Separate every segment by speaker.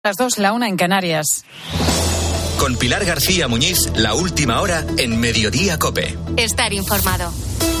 Speaker 1: Las 2, la 1 en Canarias.
Speaker 2: Con Pilar García Muñiz, la última hora en Mediodía COPE.
Speaker 3: Estar informado.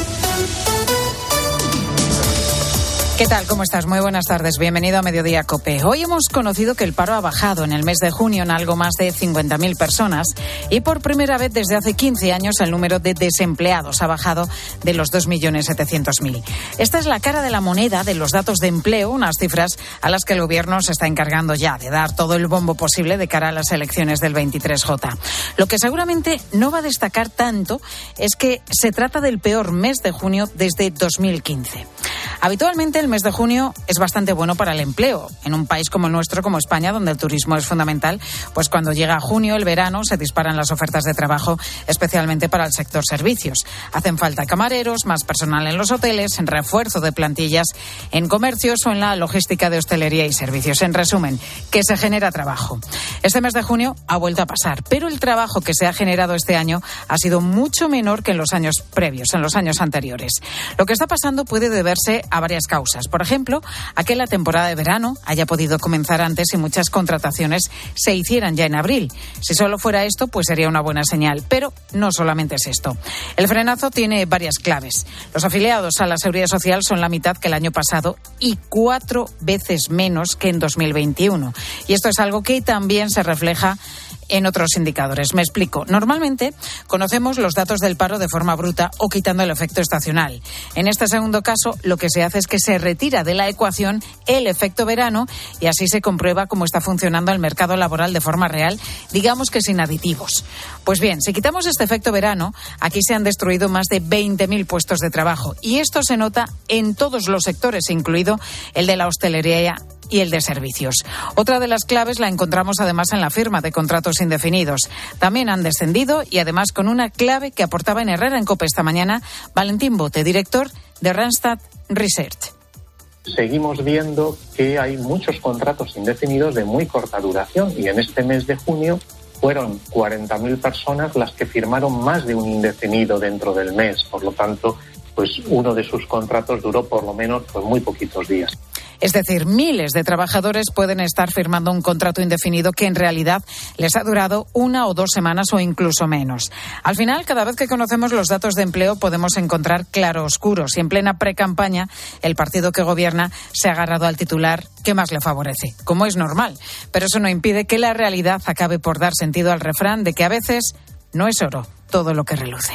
Speaker 1: ¿Qué tal? ¿Cómo estás? Muy buenas tardes. Bienvenido a Mediodía COPE. Hoy hemos conocido que el paro ha bajado en el mes de junio en algo más de 50.000 personas y por primera vez desde hace 15 años el número de desempleados ha bajado de los 2.700.000. Esta es la cara de la moneda de los datos de empleo, unas cifras a las que el Gobierno se está encargando ya de dar todo el bombo posible de cara a las elecciones del 23J. Lo que seguramente no va a destacar tanto es que se trata del peor mes de junio desde 2015. Habitualmente el mes de junio es bastante bueno para el empleo. En un país como el nuestro, como España, donde el turismo es fundamental, pues cuando llega junio, el verano, se disparan las ofertas de trabajo, especialmente para el sector servicios. Hacen falta camareros, más personal en los hoteles, en refuerzo de plantillas, en comercios o en la logística de hostelería y servicios. En resumen, que se genera trabajo. Este mes de junio ha vuelto a pasar, pero el trabajo que se ha generado este año ha sido mucho menor que en los años previos, en los años anteriores. Lo que está pasando puede deberse a varias causas. Por ejemplo, a que la temporada de verano haya podido comenzar antes y muchas contrataciones se hicieran ya en abril. Si solo fuera esto, pues sería una buena señal. Pero no solamente es esto. El frenazo tiene varias claves. Los afiliados a la Seguridad Social son la mitad que el año pasado y 4 veces menos que en 2021. Y esto es algo que también se refleja en otros indicadores. Me explico. Normalmente conocemos los datos del paro de forma bruta o quitando el efecto estacional. En este segundo caso, lo que se hace es que se retira de la ecuación el efecto verano y así se comprueba cómo está funcionando el mercado laboral de forma real, digamos que sin aditivos. Pues bien, si quitamos este efecto verano, aquí se han destruido más de 20.000 puestos de trabajo y esto se nota en todos los sectores, incluido el de la hostelería y el de servicios. Otra de las claves la encontramos además en la firma de contratos indefinidos. También han descendido y además con una clave que aportaba en Herrera en COPE esta mañana Valentín Bote, director de Randstad Research.
Speaker 4: Seguimos viendo que hay muchos contratos indefinidos de muy corta duración y en este mes de junio fueron 40.000 personas las que firmaron más de un indefinido dentro del mes. Por lo tanto, pues uno de sus contratos duró por lo menos muy poquitos días.
Speaker 1: Es decir, miles de trabajadores pueden estar firmando un contrato indefinido que en realidad les ha durado 1 o 2 semanas o incluso menos. Al final, cada vez que conocemos los datos de empleo podemos encontrar claroscuros y en plena precampaña el partido que gobierna se ha agarrado al titular que más le favorece, como es normal. Pero eso no impide que la realidad acabe por dar sentido al refrán de que a veces no es oro todo lo que reluce.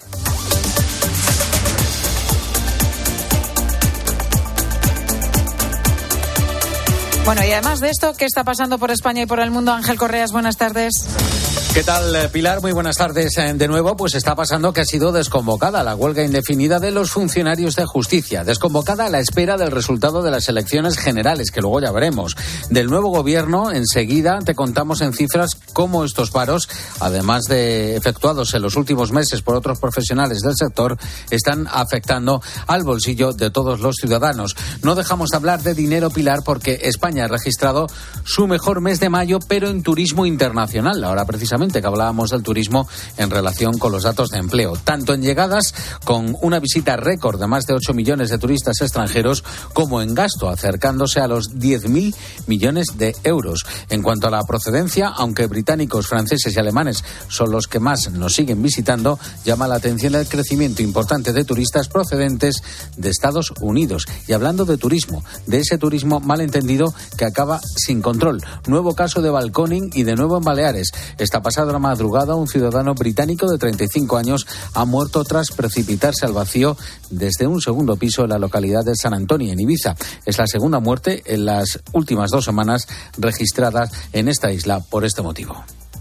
Speaker 1: Bueno, y además de esto, ¿qué está pasando por España y por el mundo? Ángel Correas, buenas tardes.
Speaker 5: ¿Qué tal, Pilar? Muy buenas tardes de nuevo. Pues está pasando que ha sido desconvocada la huelga indefinida de los funcionarios de justicia. Desconvocada a la espera del resultado de las elecciones generales, que luego ya veremos. Del nuevo gobierno, enseguida te contamos en cifras cómo estos paros, además de efectuados en los últimos meses por otros profesionales del sector, están afectando al bolsillo de todos los ciudadanos. No dejamos de hablar de dinero, Pilar, porque España ha registrado su mejor mes de mayo, pero en turismo internacional. Ahora, precisamente, que hablábamos del turismo en relación con los datos de empleo, tanto en llegadas con una visita récord de más de 8 millones de turistas extranjeros como en gasto, acercándose a los 10.000 millones de euros. En cuanto a la procedencia, aunque británicos, franceses y alemanes son los que más nos siguen visitando, llama la atención el crecimiento importante de turistas procedentes de Estados Unidos. Y hablando de turismo, de ese turismo malentendido que acaba sin control. Nuevo caso de balconing y de nuevo en Baleares. Esta pasada madrugada, un ciudadano británico de 35 años ha muerto tras precipitarse al vacío desde un segundo piso en la localidad de San Antonio, en Ibiza. Es la segunda muerte en las últimas 2 semanas registradas en esta isla por este motivo.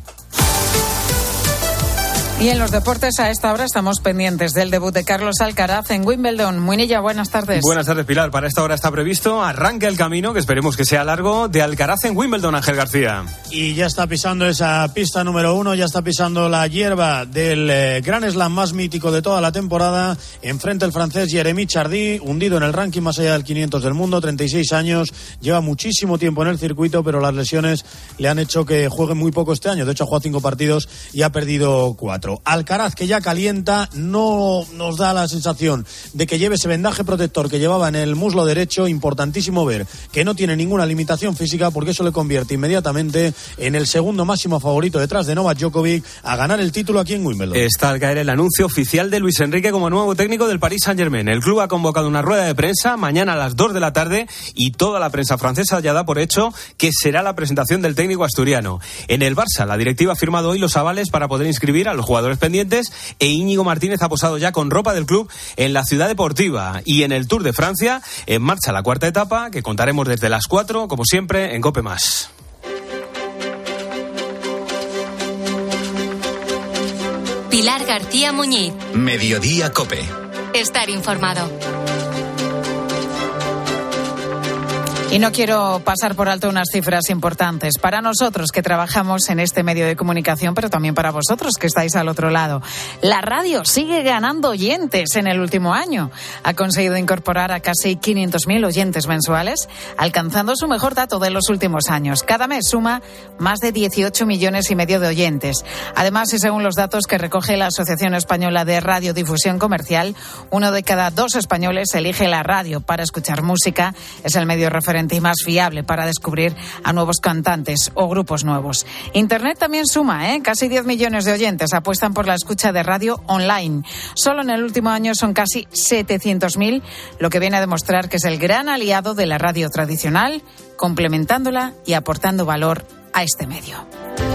Speaker 1: Y en los deportes a esta hora estamos pendientes del debut de Carlos Alcaraz en Wimbledon. Muinilla, buenas tardes.
Speaker 6: Buenas tardes, Pilar. Para esta hora está previsto, arranca el camino, que esperemos que sea largo, de Alcaraz en Wimbledon, Ángel García.
Speaker 7: Y ya está pisando esa pista número 1, ya está pisando la hierba del Grand Slam más mítico de toda la temporada. Enfrente el francés Jeremy Chardy, hundido en el ranking más allá del 500 del mundo, 36 años, lleva muchísimo tiempo en el circuito, pero las lesiones le han hecho que juegue muy poco este año. De hecho, ha jugado 5 partidos y ha perdido 4. 4. Alcaraz, que ya calienta, no nos da la sensación de que lleve ese vendaje protector que llevaba en el muslo derecho. Importantísimo ver que no tiene ninguna limitación física, porque eso le convierte inmediatamente en el segundo máximo favorito detrás de Novak Djokovic a ganar el título aquí en Wimbledon.
Speaker 6: Está al caer el anuncio oficial de Luis Enrique como nuevo técnico del Paris Saint-Germain. El club ha convocado una rueda de prensa mañana a las 2 de la tarde y toda la prensa francesa ya da por hecho que será la presentación del técnico asturiano. En el Barça, la directiva ha firmado hoy los avales para poder inscribir a los jugadores pendientes e Íñigo Martínez ha posado ya con ropa del club en la ciudad deportiva. Y en el Tour de Francia, en marcha la cuarta etapa, que contaremos desde las 4, como siempre, en COPE+.
Speaker 3: Pilar García Muñiz.
Speaker 2: Mediodía COPE.
Speaker 3: Estar informado.
Speaker 1: Y no quiero pasar por alto unas cifras importantes para nosotros que trabajamos en este medio de comunicación, pero también para vosotros que estáis al otro lado. La radio sigue ganando oyentes en el último año. Ha conseguido incorporar a casi 500.000 oyentes mensuales, alcanzando su mejor dato de los últimos años. Cada mes suma más de 18 millones y medio de oyentes. Además, y según los datos que recoge la Asociación Española de Radiodifusión Comercial, 1 de cada 2 españoles elige la radio para escuchar música. Es el medio referente y más fiable para descubrir a nuevos cantantes o grupos nuevos. Internet también suma, casi 10 millones de oyentes apuestan por la escucha de radio online. Solo en el último año son casi 700.000, lo que viene a demostrar que es el gran aliado de la radio tradicional, complementándola y aportando valor a este medio.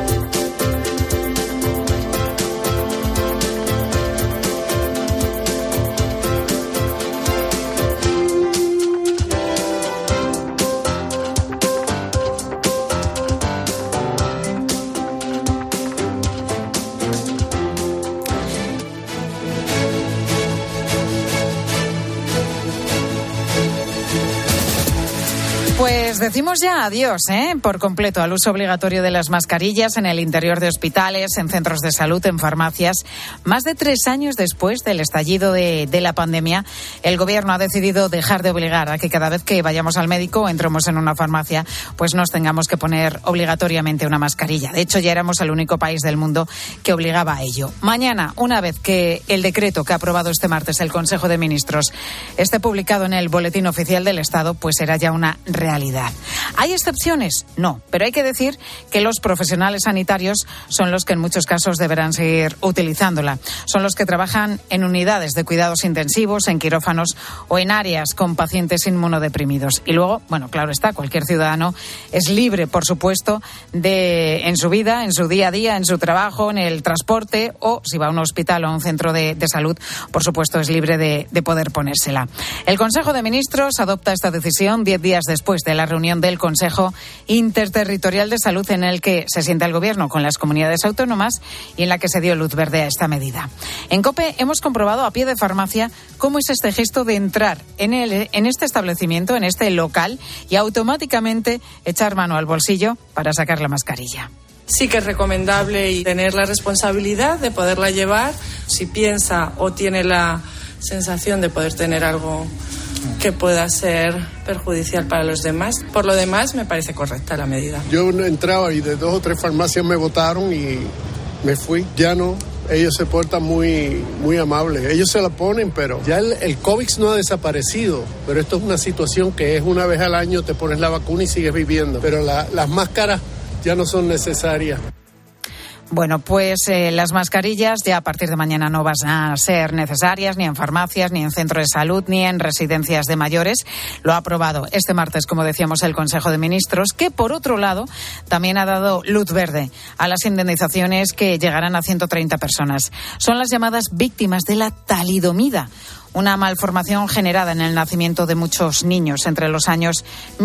Speaker 1: Pues decimos ya adiós, por completo al uso obligatorio de las mascarillas en el interior de hospitales, en centros de salud, en farmacias. Más de 3 años después del estallido de la pandemia, el Gobierno ha decidido dejar de obligar a que cada vez que vayamos al médico o entremos en una farmacia, pues nos tengamos que poner obligatoriamente una mascarilla. De hecho, ya éramos el único país del mundo que obligaba a ello. Mañana, una vez que el decreto que ha aprobado este martes el Consejo de Ministros esté publicado en el Boletín Oficial del Estado, pues será ya una realidad. ¿Hay excepciones? No, pero hay que decir que los profesionales sanitarios son los que en muchos casos deberán seguir utilizándola. Son los que trabajan en unidades de cuidados intensivos, en quirófanos o en áreas con pacientes inmunodeprimidos. Y luego, bueno, claro está, cualquier ciudadano es libre, por supuesto, en su vida, en su día a día, en su trabajo, en el transporte o si va a un hospital o a un centro de salud, por supuesto, es libre de poder ponérsela. El Consejo de Ministros adopta esta decisión 10 días después de la reunión del Consejo Interterritorial de Salud en el que se sienta el Gobierno con las comunidades autónomas y en la que se dio luz verde a esta medida. En COPE hemos comprobado a pie de farmacia cómo es este gesto de entrar en este establecimiento, en este local y automáticamente echar mano al bolsillo para sacar la mascarilla.
Speaker 8: Sí que es recomendable y tener la responsabilidad de poderla llevar si piensa o tiene la sensación de poder tener algo que pueda ser perjudicial para los demás. Por lo demás, me parece correcta la medida.
Speaker 9: Yo entraba y de 2 o 3 farmacias me botaron y me fui. Ya no, ellos se portan muy, muy amables. Ellos se la ponen, pero ya el COVID no ha desaparecido. Pero esto es una situación que es una vez al año, te pones la vacuna y sigues viviendo. Pero las máscaras ya no son necesarias.
Speaker 1: Bueno, pues las mascarillas ya a partir de mañana no van a ser necesarias ni en farmacias, ni en centros de salud, ni en residencias de mayores. Lo ha aprobado este martes, como decíamos, el Consejo de Ministros, que por otro lado también ha dado luz verde a las indemnizaciones que llegarán a 130 personas. Son las llamadas víctimas de la talidomida, una malformación generada en el nacimiento de muchos niños entre los años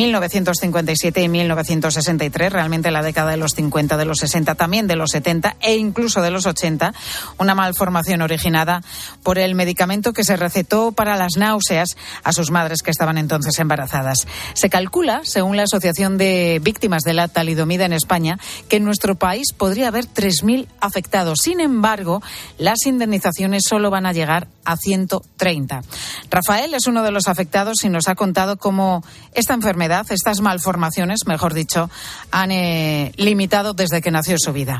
Speaker 1: 1957 y 1963, realmente la década de los 50, de los 60, también de los 70 e incluso de los 80, una malformación originada por el medicamento que se recetó para las náuseas a sus madres que estaban entonces embarazadas. Se calcula, según la Asociación de Víctimas de la Talidomida en España, que en nuestro país podría haber 3.000 afectados. Sin embargo, las indemnizaciones solo van a llegar a 130. Rafael es uno de los afectados y nos ha contado cómo esta enfermedad, estas malformaciones, mejor dicho, han limitado desde que nació su vida.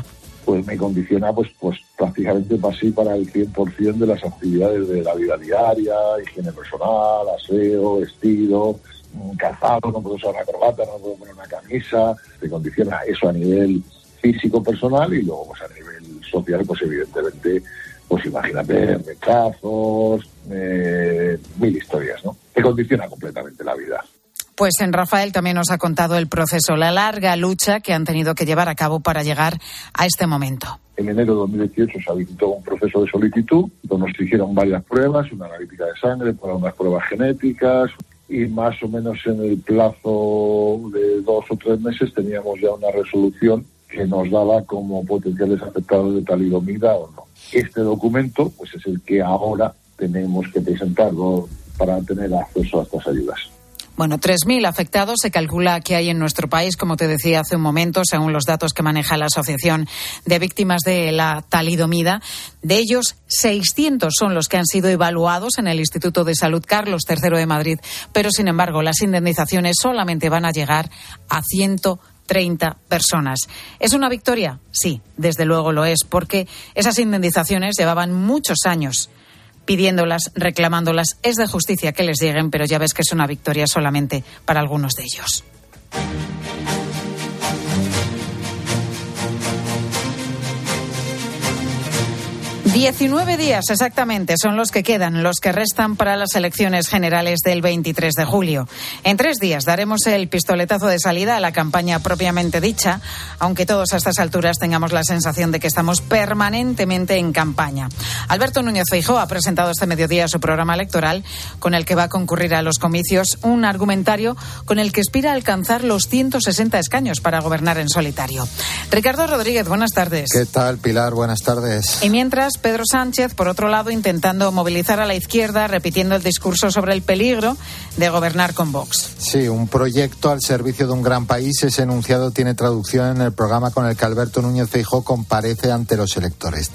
Speaker 10: pues me condiciona pues prácticamente así para el 100% de las actividades de la vida diaria, higiene personal, aseo, vestido, calzado, no puedo usar una corbata, no puedo poner una camisa, te condiciona eso a nivel físico personal y luego pues a nivel social pues evidentemente pues imagínate rechazos, mil historias, ¿no? Te condiciona completamente la vida.
Speaker 1: Pues en Rafael también nos ha contado el proceso, la larga lucha que han tenido que llevar a cabo para llegar a este momento.
Speaker 10: En enero de 2018 se habilitó un proceso de solicitud, donde nos hicieron varias pruebas, una analítica de sangre, para unas pruebas genéticas, y más o menos en el plazo de 2 o 3 meses teníamos ya una resolución que nos daba como potenciales afectados de talidomida o no. Este documento pues es el que ahora tenemos que presentarlo para tener acceso a estas ayudas.
Speaker 1: Bueno, 3.000 afectados se calcula que hay en nuestro país, como te decía hace un momento, según los datos que maneja la Asociación de Víctimas de la Talidomida. De ellos, 600 son los que han sido evaluados en el Instituto de Salud Carlos III de Madrid, pero sin embargo las indemnizaciones solamente van a llegar a 130 personas. ¿Es una victoria? Sí, desde luego lo es, porque esas indemnizaciones llevaban muchos años pidiéndolas, reclamándolas. Es de justicia que les lleguen, pero ya ves que es una victoria solamente para algunos de ellos. 19 días exactamente son los que quedan, los que restan para las elecciones generales del 23 de julio. En 3 días daremos el pistoletazo de salida a la campaña propiamente dicha, aunque todos a estas alturas tengamos la sensación de que estamos permanentemente en campaña. Alberto Núñez Feijóo ha presentado este mediodía su programa electoral, con el que va a concurrir a los comicios, un argumentario con el que aspira a alcanzar los 160 escaños para gobernar en solitario. Ricardo Rodríguez, buenas tardes.
Speaker 11: ¿Qué tal, Pilar? Buenas tardes.
Speaker 1: Y mientras, Pedro Sánchez, por otro lado, intentando movilizar a la izquierda, repitiendo el discurso sobre el peligro de gobernar con Vox.
Speaker 11: Sí, un proyecto al servicio de un gran país. Ese enunciado tiene traducción en el programa con el que Alberto Núñez Feijóo comparece ante los electores.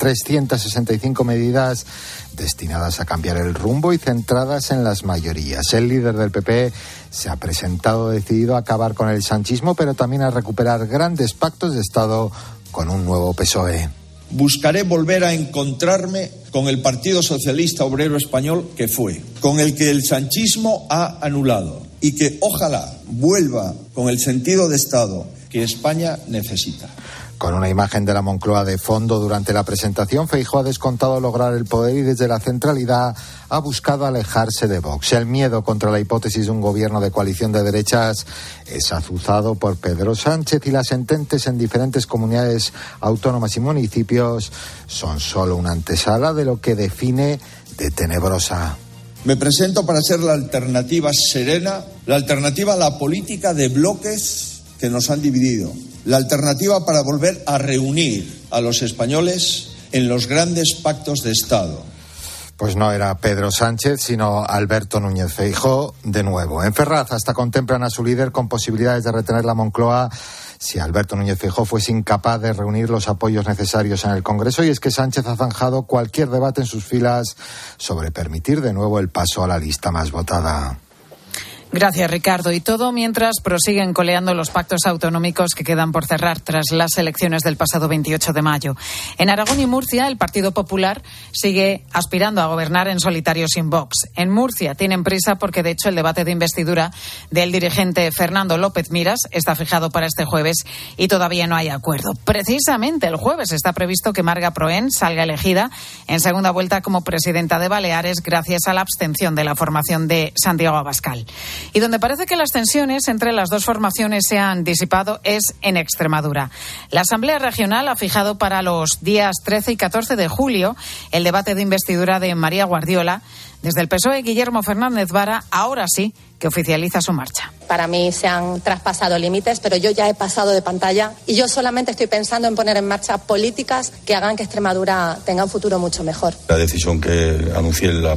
Speaker 11: 365 medidas destinadas a cambiar el rumbo y centradas en las mayorías. El líder del PP se ha presentado decidido a acabar con el sanchismo, pero también a recuperar grandes pactos de Estado con un nuevo PSOE.
Speaker 12: Buscaré volver a encontrarme con el Partido Socialista Obrero Español que fue, con el que el sanchismo ha anulado y que ojalá vuelva con el sentido de Estado que España necesita.
Speaker 11: Con una imagen de la Moncloa de fondo durante la presentación, Feijóo ha descontado lograr el poder y desde la centralidad ha buscado alejarse de Vox. El miedo contra la hipótesis de un gobierno de coalición de derechas es azuzado por Pedro Sánchez y las ententes en diferentes comunidades autónomas y municipios son solo una antesala de lo que define de tenebrosa.
Speaker 12: Me presento para ser la alternativa serena, la alternativa a la política de bloques que nos han dividido. La alternativa para volver a reunir a los españoles en los grandes pactos de Estado.
Speaker 11: Pues no era Pedro Sánchez, sino Alberto Núñez Feijóo de nuevo. En Ferraz hasta contemplan a su líder con posibilidades de retener la Moncloa si Alberto Núñez Feijóo fuese incapaz de reunir los apoyos necesarios en el Congreso. Y es que Sánchez ha zanjado cualquier debate en sus filas sobre permitir de nuevo el paso a la lista más votada.
Speaker 1: Gracias, Ricardo. Y todo mientras prosiguen coleando los pactos autonómicos que quedan por cerrar tras las elecciones del pasado 28 de mayo. En Aragón y Murcia, el Partido Popular sigue aspirando a gobernar en solitario sin Vox. En Murcia tienen prisa porque, de hecho, el debate de investidura del dirigente Fernando López Miras está fijado para este jueves y todavía no hay acuerdo. Precisamente el jueves está previsto que Marga Proen salga elegida en segunda vuelta como presidenta de Baleares gracias a la abstención de la formación de Santiago Abascal. Y donde parece que las tensiones entre las dos formaciones se han disipado es en Extremadura. La Asamblea Regional ha fijado para los días 13 y 14 de julio el debate de investidura de María Guardiola. Desde el PSOE, Guillermo Fernández Vara, ahora sí que oficializa su marcha.
Speaker 13: Para mí se han traspasado límites, pero yo ya he pasado de pantalla y yo solamente estoy pensando en poner en marcha políticas que hagan que Extremadura tenga un futuro mucho mejor.
Speaker 14: La decisión que anuncié el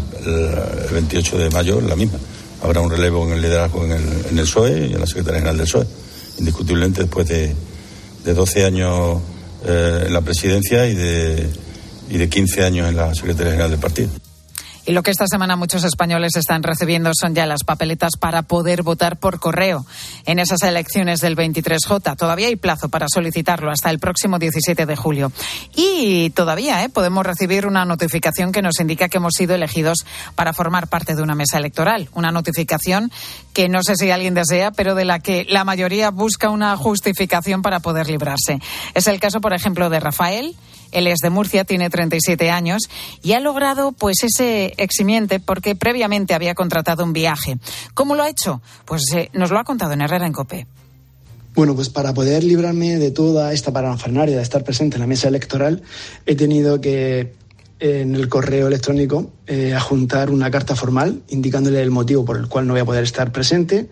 Speaker 14: 28 de mayo es la misma. Habrá un relevo en el liderazgo en el PSOE y en la Secretaría General del PSOE. Indiscutiblemente, después de 12 años en la presidencia y de 15 años en la Secretaría General del partido.
Speaker 1: Y lo que esta semana muchos españoles están recibiendo son ya las papeletas para poder votar por correo en esas elecciones del 23J. Todavía hay plazo para solicitarlo hasta el próximo 17 de julio. Y todavía podemos recibir una notificación que nos indica que hemos sido elegidos para formar parte de una mesa electoral. Una notificación que no sé si alguien desea, pero de la que la mayoría busca una justificación para poder librarse. Es el caso, por ejemplo, de Rafael. Él es de Murcia, tiene 37 años y ha logrado pues ese eximiente porque previamente había contratado un viaje. ¿Cómo lo ha hecho? Pues nos lo ha contado en Herrera en COPE.
Speaker 15: Bueno, pues para poder librarme de toda esta parafernalia de estar presente en la mesa electoral, he tenido que en el correo electrónico adjuntar una carta formal indicándole el motivo por el cual no voy a poder estar presente,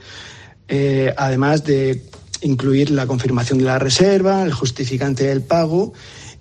Speaker 15: además de incluir la confirmación de la reserva, el justificante del pago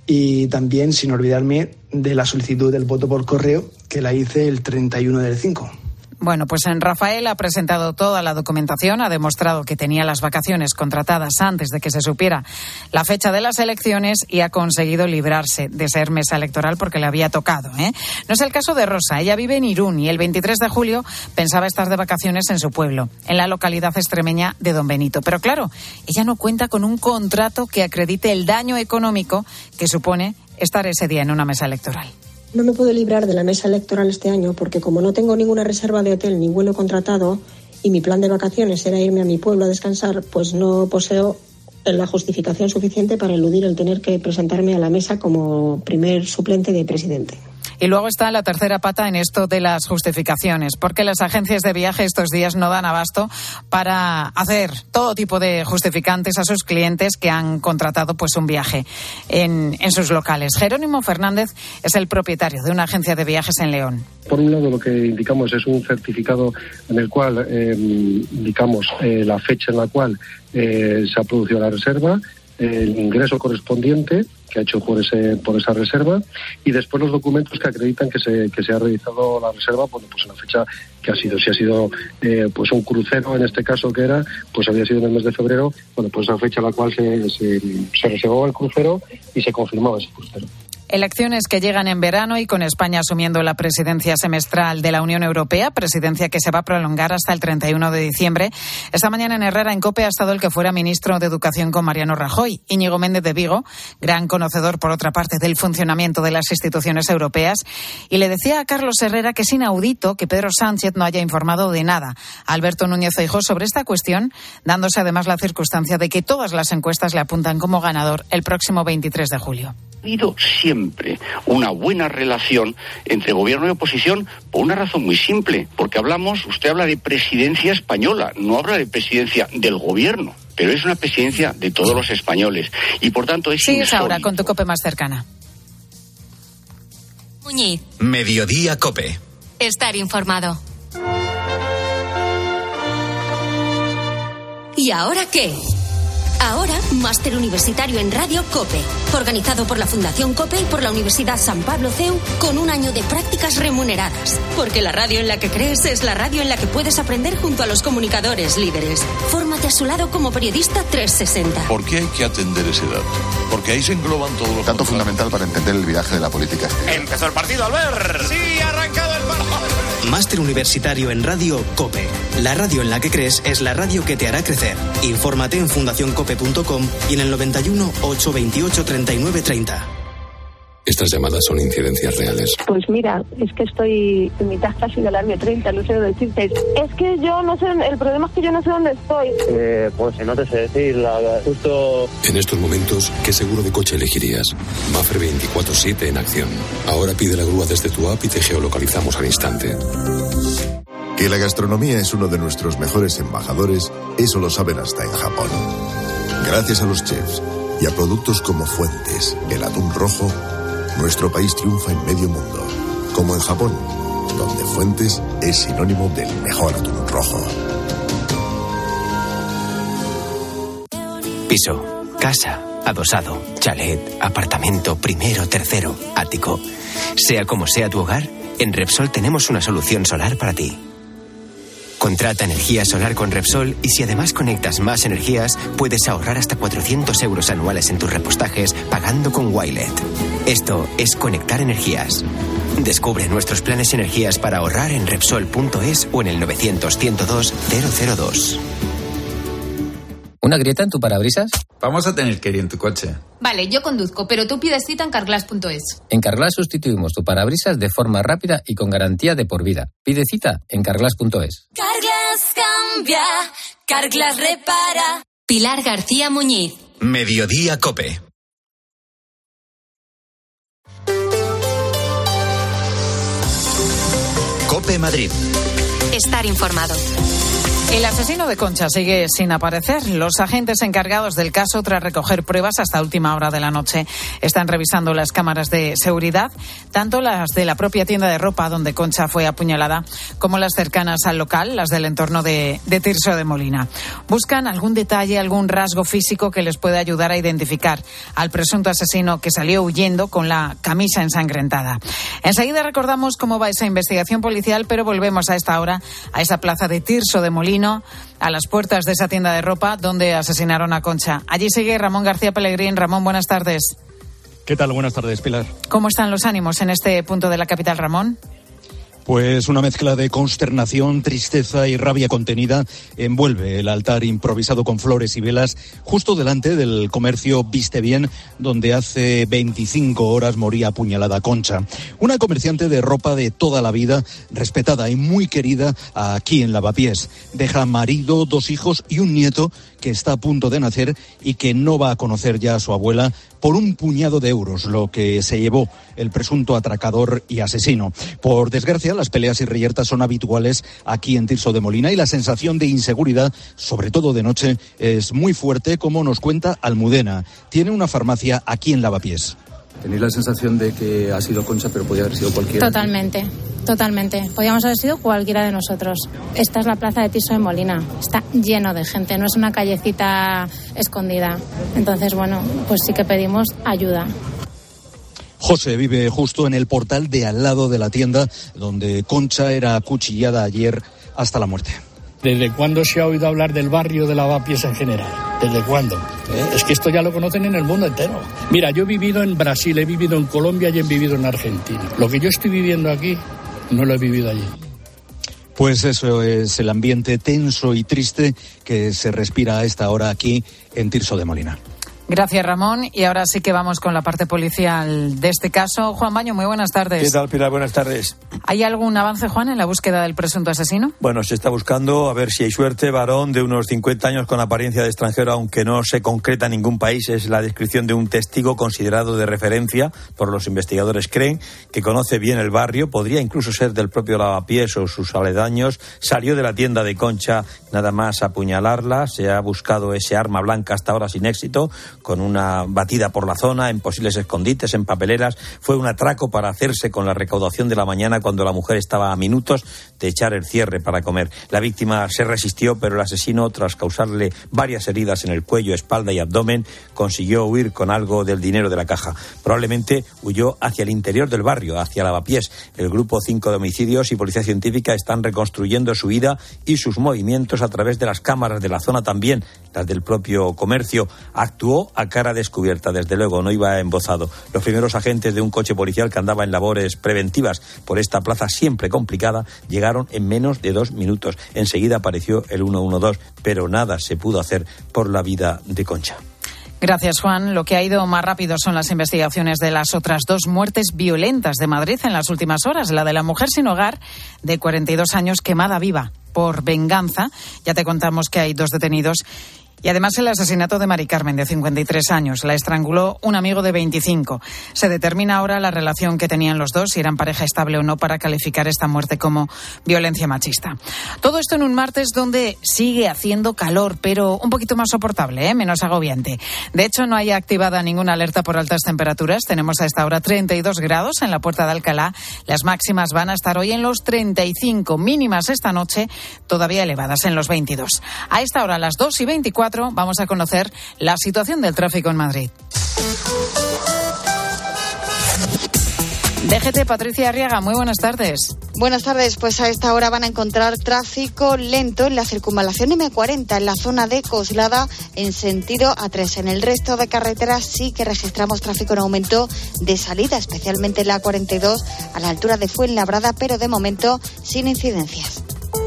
Speaker 15: y también, sin olvidarme, de la solicitud del voto por correo, que la hice el 31 del 5.
Speaker 1: Bueno, pues en Rafael ha presentado toda la documentación, ha demostrado que tenía las vacaciones contratadas antes de que se supiera la fecha de las elecciones y ha conseguido librarse de ser mesa electoral porque le había tocado, No es el caso de Rosa, ella vive en Irún y el 23 de julio pensaba estar de vacaciones en su pueblo, en la localidad extremeña de Don Benito. Pero claro, ella no cuenta con un contrato que acredite el daño económico que supone estar ese día en una mesa electoral.
Speaker 16: No me puedo librar de la mesa electoral este año porque como no tengo ninguna reserva de hotel ni vuelo contratado y mi plan de vacaciones era irme a mi pueblo a descansar, pues no poseo la justificación suficiente para eludir el tener que presentarme a la mesa como primer suplente de presidente.
Speaker 1: Y luego está la tercera pata en esto de las justificaciones, porque las agencias de viaje estos días no dan abasto para hacer todo tipo de justificantes a sus clientes que han contratado pues un viaje en sus locales. Jerónimo Fernández es el propietario de una agencia de viajes en León.
Speaker 17: Por un lado, lo que indicamos es un certificado en el cual indicamos la fecha en la cual se ha producido la reserva, el ingreso correspondiente que ha hecho por esa reserva y después los documentos que acreditan que se ha realizado la reserva, bueno, pues en la fecha que ha sido. Si ha sido pues un crucero, en este caso que era, pues había sido en el mes de febrero, bueno, pues esa fecha en la cual se reservaba el crucero y se confirmaba ese crucero.
Speaker 1: Elecciones que llegan en verano y con España asumiendo la presidencia semestral de la Unión Europea, presidencia que se va a prolongar hasta el 31 de diciembre. Esta mañana en Herrera en COPE ha estado el que fuera ministro de Educación con Mariano Rajoy, Íñigo Méndez de Vigo, gran conocedor por otra parte del funcionamiento de las instituciones europeas, y le decía a Carlos Herrera que es inaudito que Pedro Sánchez no haya informado de nada a Alberto Núñez Feijóo sobre esta cuestión, dándose además la circunstancia de que todas las encuestas le apuntan como ganador el próximo 23 de julio.
Speaker 18: Ha habido siempre una buena relación entre gobierno y oposición por una razón muy simple, porque usted habla de presidencia española, no habla de presidencia del gobierno, pero es una presidencia de todos los españoles y por tanto es
Speaker 1: Sigues ahora con tu COPE más cercana.
Speaker 3: Muñiz.
Speaker 2: Mediodía COPE.
Speaker 3: Estar informado. ¿Y ahora qué? Ahora, Máster Universitario en Radio COPE, organizado por la Fundación COPE y por la Universidad San Pablo CEU, con un año de prácticas remuneradas. Porque la radio en la que crees es la radio en la que puedes aprender junto a los comunicadores líderes. Fórmate a su lado como periodista 360.
Speaker 19: ¿Por qué hay que atender ese dato? Porque ahí se engloban todos los...
Speaker 20: Dato fundamental para entender el viraje de la política.
Speaker 21: Empezó el partido, Albert. Sí, ha arrancado el partido.
Speaker 22: Máster Universitario en Radio COPE. La radio en la que crees es la radio que te hará crecer. Infórmate en fundacioncope.com y en el 91 828 39 30.
Speaker 23: Estas llamadas son incidencias reales.
Speaker 24: Pues mira, es que estoy en mitad casi del año 30, no sé dónde decirte. Es que yo no sé, el problema es que yo no sé dónde estoy.
Speaker 25: Pues no te sé decir, justo...
Speaker 23: En estos momentos, ¿qué seguro de coche elegirías? Mafre 24/7 en acción. Ahora pide la grúa desde tu app y te geolocalizamos al instante.
Speaker 26: Que la gastronomía es uno de nuestros mejores embajadores, eso lo saben hasta en Japón. Gracias a los chefs y a productos como Fuentes, el atún rojo, nuestro país triunfa en medio mundo, como en Japón, donde Fuentes es sinónimo del mejor atún rojo.
Speaker 27: Piso, casa, adosado, chalet, apartamento, primero, tercero, ático. Sea como sea tu hogar, en Repsol tenemos una solución solar para ti. Contrata energía solar con Repsol y si además conectas más energías, puedes ahorrar hasta 400 euros anuales en tus repostajes pagando con Wilet. Esto es conectar energías. Descubre nuestros planes energías para ahorrar en Repsol.es o en el 900-102-002.
Speaker 4: ¿Una grieta en tu parabrisas?
Speaker 5: Vamos a tener que ir en tu coche.
Speaker 6: Vale, yo conduzco, pero tú pides cita en Carglass.es.
Speaker 4: En Carglass sustituimos tu parabrisas de forma rápida y con garantía de por vida. Pide cita en Carglass.es.
Speaker 3: Carglass cambia, Carglass repara. Pilar García Muñiz.
Speaker 2: Mediodía COPE. COPE Madrid.
Speaker 3: Estar informado.
Speaker 1: El asesino de Concha sigue sin aparecer. Los agentes encargados del caso, tras recoger pruebas hasta última hora de la noche, están revisando las cámaras de seguridad, tanto las de la propia tienda de ropa donde Concha fue apuñalada, como las cercanas al local, las del entorno de Tirso de Molina. Buscan algún detalle, algún rasgo físico que les pueda ayudar a identificar al presunto asesino que salió huyendo con la camisa ensangrentada. Enseguida recordamos cómo va esa investigación policial, pero volvemos a esta hora a esa plaza de Tirso de Molina, a las puertas de esa tienda de ropa donde asesinaron a Concha. Allí sigue Ramón García Pellegrín. Ramón, buenas tardes.
Speaker 7: ¿Qué tal? Buenas tardes, Pilar.
Speaker 1: ¿Cómo están los ánimos en este punto de la capital, Ramón?
Speaker 7: Pues una mezcla de consternación, tristeza y rabia contenida envuelve el altar improvisado con flores y velas justo delante del comercio Viste Bien, donde hace 25 horas moría apuñalada Concha. Una comerciante de ropa de toda la vida, respetada y muy querida aquí en Lavapiés. Deja marido, 2 hijos y un nieto que está a punto de nacer y que no va a conocer ya a su abuela por un puñado de euros, lo que se llevó el presunto atracador y asesino. Por desgracia, las peleas y reyertas son habituales aquí en Tirso de Molina y la sensación de inseguridad, sobre todo de noche, es muy fuerte, como nos cuenta Almudena. Tiene una farmacia aquí en Lavapiés.
Speaker 8: ¿Tenéis la sensación de que ha sido Concha, pero podía haber sido cualquiera?
Speaker 9: Totalmente. Podíamos haber sido cualquiera de nosotros. Esta es la plaza de Tirso de Molina. Está lleno de gente, no es una callecita escondida. Entonces, bueno, pues sí que pedimos ayuda.
Speaker 7: José vive justo en el portal de al lado de la tienda donde Concha era acuchillada ayer hasta la muerte.
Speaker 10: ¿Desde cuándo se ha oído hablar del barrio de Lavapiés en general? ¿Desde cuándo? Es que esto ya lo conocen en el mundo entero. Mira, yo he vivido en Brasil, he vivido en Colombia y he vivido en Argentina. Lo que yo estoy viviendo aquí, no lo he vivido allí.
Speaker 7: Pues eso es el ambiente tenso y triste que se respira a esta hora aquí en Tirso de Molina.
Speaker 1: Gracias, Ramón. Y ahora sí que vamos con la parte policial de este caso. Juan Baño, muy buenas tardes.
Speaker 28: ¿Qué tal, Pilar? Buenas tardes.
Speaker 1: ¿Hay algún avance, Juan, en la búsqueda del presunto asesino?
Speaker 28: Bueno, se está buscando, a ver si hay suerte. Varón de unos 50 años con apariencia de extranjero, aunque no se concreta en ningún país. Es la descripción de un testigo considerado de referencia por los investigadores. Creen que conoce bien el barrio, podría incluso ser del propio Lavapiés o sus aledaños. Salió de la tienda de Concha nada más apuñalarla. Se ha buscado ese arma blanca hasta ahora sin éxito, con una batida por la zona, en posibles escondites, en papeleras. Fue un atraco para hacerse con la recaudación de la mañana cuando la mujer estaba a minutos de echar el cierre para comer. La víctima se resistió, pero el asesino, tras causarle varias heridas en el cuello, espalda y abdomen, consiguió huir con algo del dinero de la caja. Probablemente huyó hacia el interior del barrio, hacia Lavapiés. El Grupo 5 de Homicidios y Policía Científica están reconstruyendo su vida y sus movimientos a través de las cámaras de la zona, también las del propio comercio. Actuó a cara descubierta, desde luego, no iba embozado. Los primeros agentes de un coche policial que andaba en labores preventivas por esta plaza siempre complicada llegaron en menos de 2 minutos. Enseguida apareció el 112, pero nada se pudo hacer por la vida de Concha.
Speaker 1: Gracias, Juan. Lo que ha ido más rápido son las investigaciones de las otras 2 muertes violentas de Madrid en las últimas horas. La de la mujer sin hogar, de 42 años, quemada viva por venganza. Ya te contamos que hay 2 detenidos. Y además el asesinato de Mari Carmen, de 53 años. La estranguló un amigo de 25. Se determina ahora la relación que tenían los dos, si eran pareja estable o no, para calificar esta muerte como violencia machista. Todo esto en un martes donde sigue haciendo calor, pero un poquito más soportable, menos agobiante. De hecho, no hay activada ninguna alerta por altas temperaturas. Tenemos a esta hora 32 grados en la Puerta de Alcalá. Las máximas van a estar hoy en los 35, mínimas esta noche todavía elevadas en los 22. A esta hora, a las 2:24, vamos a conocer la situación del tráfico en Madrid.
Speaker 29: DGT, Patricia Arriaga, muy buenas tardes.
Speaker 11: Buenas tardes, pues a esta hora van a encontrar tráfico lento en la circunvalación M40, en la zona de Coslada, en sentido A3. En el resto de carreteras sí que registramos tráfico en aumento de salida, especialmente en la A42 a la altura de Fuenlabrada, pero de momento sin incidencias.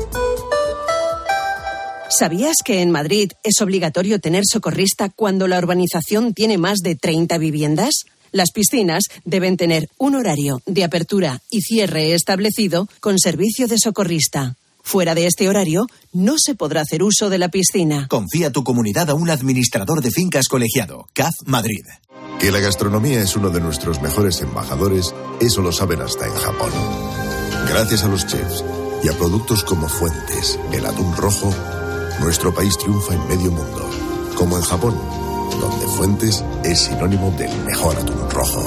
Speaker 12: ¿Sabías que en Madrid es obligatorio tener socorrista cuando la urbanización tiene más de 30 viviendas? Las piscinas deben tener un horario de apertura y cierre establecido con servicio de socorrista. Fuera de este horario, no se podrá hacer uso de la piscina.
Speaker 13: Confía tu comunidad a un administrador de fincas colegiado. CAF Madrid.
Speaker 26: Que la gastronomía es uno de nuestros mejores embajadores, eso lo saben hasta en Japón. Gracias a los chefs y a productos como Fuentes, el atún rojo, nuestro país triunfa en medio mundo. Como en Japón, donde Fuentes es sinónimo del mejor atún rojo.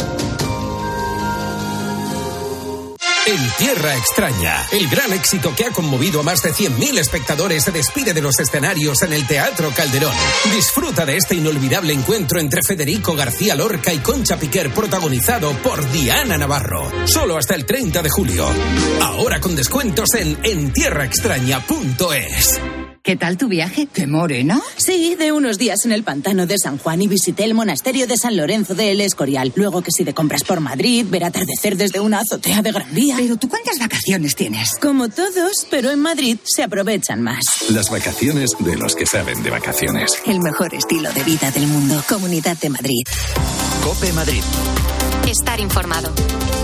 Speaker 14: En Tierra Extraña, el gran éxito que ha conmovido a más de 100.000 espectadores se despide de los escenarios en el Teatro Calderón. Disfruta de este inolvidable encuentro entre Federico García Lorca y Concha Piquer, protagonizado por Diana Navarro. Solo hasta el 30 de julio. Ahora con descuentos en tierraextraña.es.
Speaker 15: ¿Qué tal tu viaje? ¿Qué morena?
Speaker 16: Sí, de unos días en el pantano de San Juan y visité el monasterio de San Lorenzo de El Escorial. Luego que si te compras por Madrid, ver atardecer desde una azotea de Gran Vía.
Speaker 15: ¿Pero tú cuántas vacaciones tienes?
Speaker 16: Como todos, pero en Madrid se aprovechan más.
Speaker 23: Las vacaciones de los que saben de vacaciones.
Speaker 16: El mejor estilo de vida del mundo. Comunidad de Madrid.
Speaker 27: COPE Madrid.
Speaker 3: Estar informado.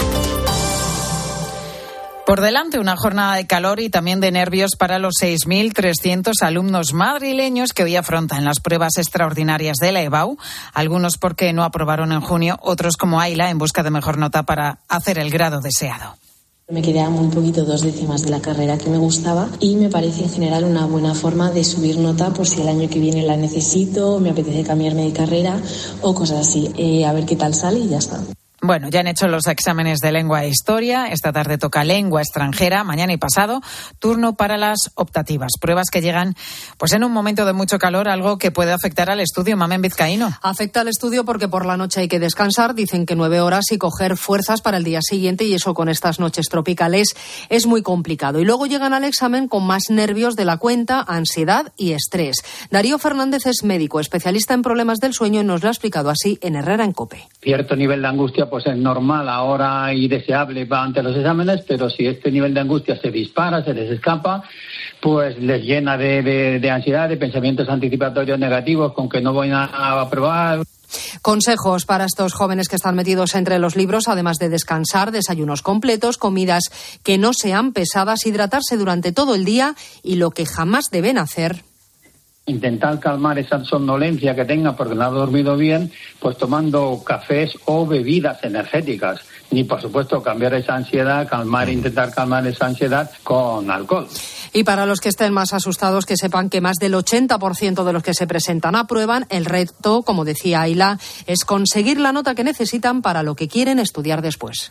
Speaker 1: Por delante, una jornada de calor y también de nervios para los 6.300 alumnos madrileños que hoy afrontan las pruebas extraordinarias de la EBAU, algunos porque no aprobaron en junio, otros como Ayla en busca de mejor nota para hacer el grado deseado.
Speaker 17: Me quedé a muy poquito 2 décimas de la carrera que me gustaba y me parece en general una buena forma de subir nota por si el año que viene la necesito, me apetece cambiarme de carrera o cosas así. A ver qué tal sale y ya está.
Speaker 1: Bueno, ya han hecho los exámenes de lengua e historia. Esta tarde toca lengua extranjera. Mañana y pasado, turno para las optativas. Pruebas que llegan pues en un momento de mucho calor, algo que puede afectar al estudio. Mamen Vizcaíno.
Speaker 18: Afecta al estudio porque por la noche hay que descansar. Dicen que 9 horas y coger fuerzas para el día siguiente, y eso con estas noches tropicales es muy complicado. Y luego llegan al examen con más nervios de la cuenta, ansiedad y estrés. Darío Fernández es médico, especialista en problemas del sueño, y nos lo ha explicado así en Herrera en COPE.
Speaker 29: Cierto nivel de angustia pues es normal ahora y deseable ante los exámenes, pero si este nivel de angustia se dispara, se les escapa, pues les llena de ansiedad, de pensamientos anticipatorios negativos con que no voy a aprobar.
Speaker 18: Consejos para estos jóvenes que están metidos entre los libros, además de descansar, desayunos completos, comidas que no sean pesadas, hidratarse durante todo el día y lo que jamás deben hacer.
Speaker 29: Intentar calmar esa somnolencia que tenga porque no ha dormido bien, pues tomando cafés o bebidas energéticas. Y, por supuesto, cambiar esa ansiedad, intentar calmar esa ansiedad con alcohol.
Speaker 18: Y para los que estén más asustados, que sepan que más del 80% de los que se presentan aprueban. El reto, como decía Ayla, es conseguir la nota que necesitan para lo que quieren estudiar después.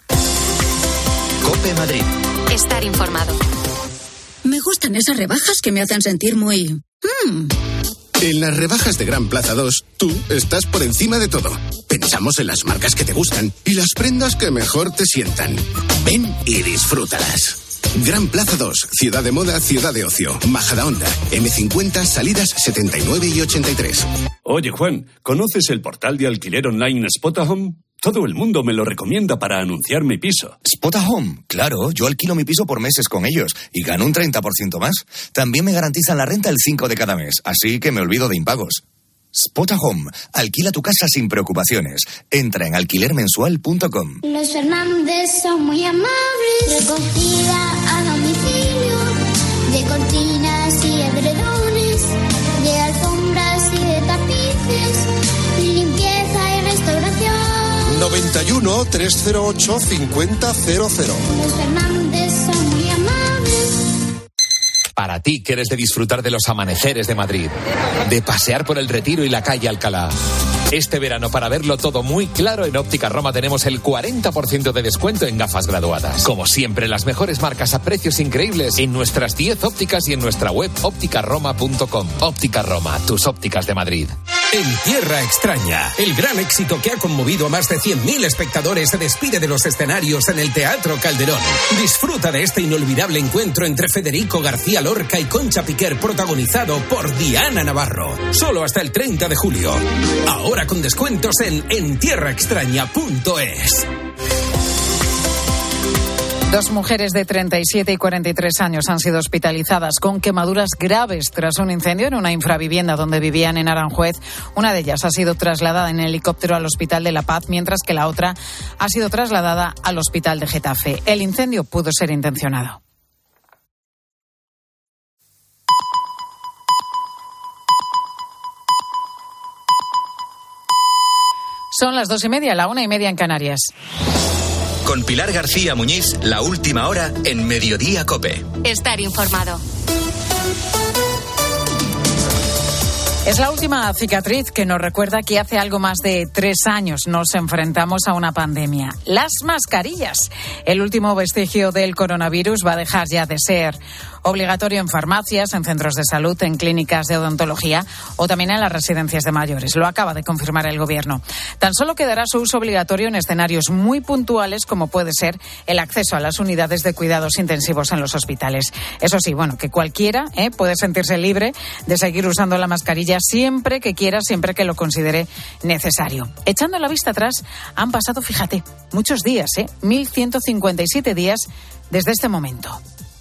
Speaker 27: COPE Madrid.
Speaker 3: Estar informado.
Speaker 16: Me gustan esas rebajas que me hacen sentir muy...
Speaker 30: En las rebajas de Gran Plaza 2, tú estás por encima de todo. Pensamos en las marcas que te gustan y las prendas que mejor te sientan. Ven y disfrútalas. Gran Plaza 2, ciudad de moda, ciudad de ocio. Majadahonda, M50, salidas 79 y 83.
Speaker 31: Oye, Juan, ¿conoces el portal de alquiler online Spotahome? Todo el mundo me lo recomienda para anunciar mi piso.
Speaker 32: Spotahome, claro, yo alquilo mi piso por meses con ellos y gano un 30% más. También me garantizan la renta el 5 de cada mes, así que me olvido de impagos. Spotahome, alquila tu casa sin preocupaciones. Entra en alquilermensual.com.
Speaker 33: Los Fernández son muy amables, recogida a domicilio, de cortinas y edredones, de alfombras y de tapices, limpieza y restauración.
Speaker 34: 91 308 5000.
Speaker 33: Los Fernández son muy amables.
Speaker 35: Para ti, que eres de disfrutar de los amaneceres de Madrid, de pasear por el Retiro y la calle Alcalá. Este verano, para verlo todo muy claro, en Óptica Roma tenemos el 40% de descuento en gafas graduadas. Como siempre, las mejores marcas a precios increíbles en nuestras 10 ópticas y en nuestra web ópticaroma.com. Óptica Roma, tus ópticas de Madrid.
Speaker 14: En Tierra Extraña, el gran éxito que ha conmovido a más de 100.000 espectadores se despide de los escenarios en el Teatro Calderón. Disfruta de este inolvidable encuentro entre Federico García Lorca y Concha Piquer, protagonizado por Diana Navarro. Solo hasta el 30 de julio. Ahora con descuentos en entierraextraña.es.
Speaker 1: 2 mujeres de 37 y 43 años han sido hospitalizadas con quemaduras graves tras un incendio en una infravivienda donde vivían en Aranjuez. Una de ellas ha sido trasladada en helicóptero al Hospital de La Paz, mientras que la otra ha sido trasladada al Hospital de Getafe. El incendio pudo ser intencionado. Son las 2:30, la 1:30 en Canarias.
Speaker 2: Con Pilar García Muñiz, la última hora en Mediodía COPE.
Speaker 3: Estar informado.
Speaker 1: Es la última cicatriz que nos recuerda que hace algo más de 3 años nos enfrentamos a una pandemia. Las mascarillas. El último vestigio del coronavirus va a dejar ya de ser obligatorio en farmacias, en centros de salud, en clínicas de odontología o también en las residencias de mayores. Lo acaba de confirmar el Gobierno. Tan solo quedará su uso obligatorio en escenarios muy puntuales, como puede ser el acceso a las unidades de cuidados intensivos en los hospitales. Eso sí, bueno, que cualquiera puede sentirse libre de seguir usando la mascarilla siempre que quiera, siempre que lo considere necesario. Echando la vista atrás, han pasado, fíjate, muchos días, 1.157 días desde este momento.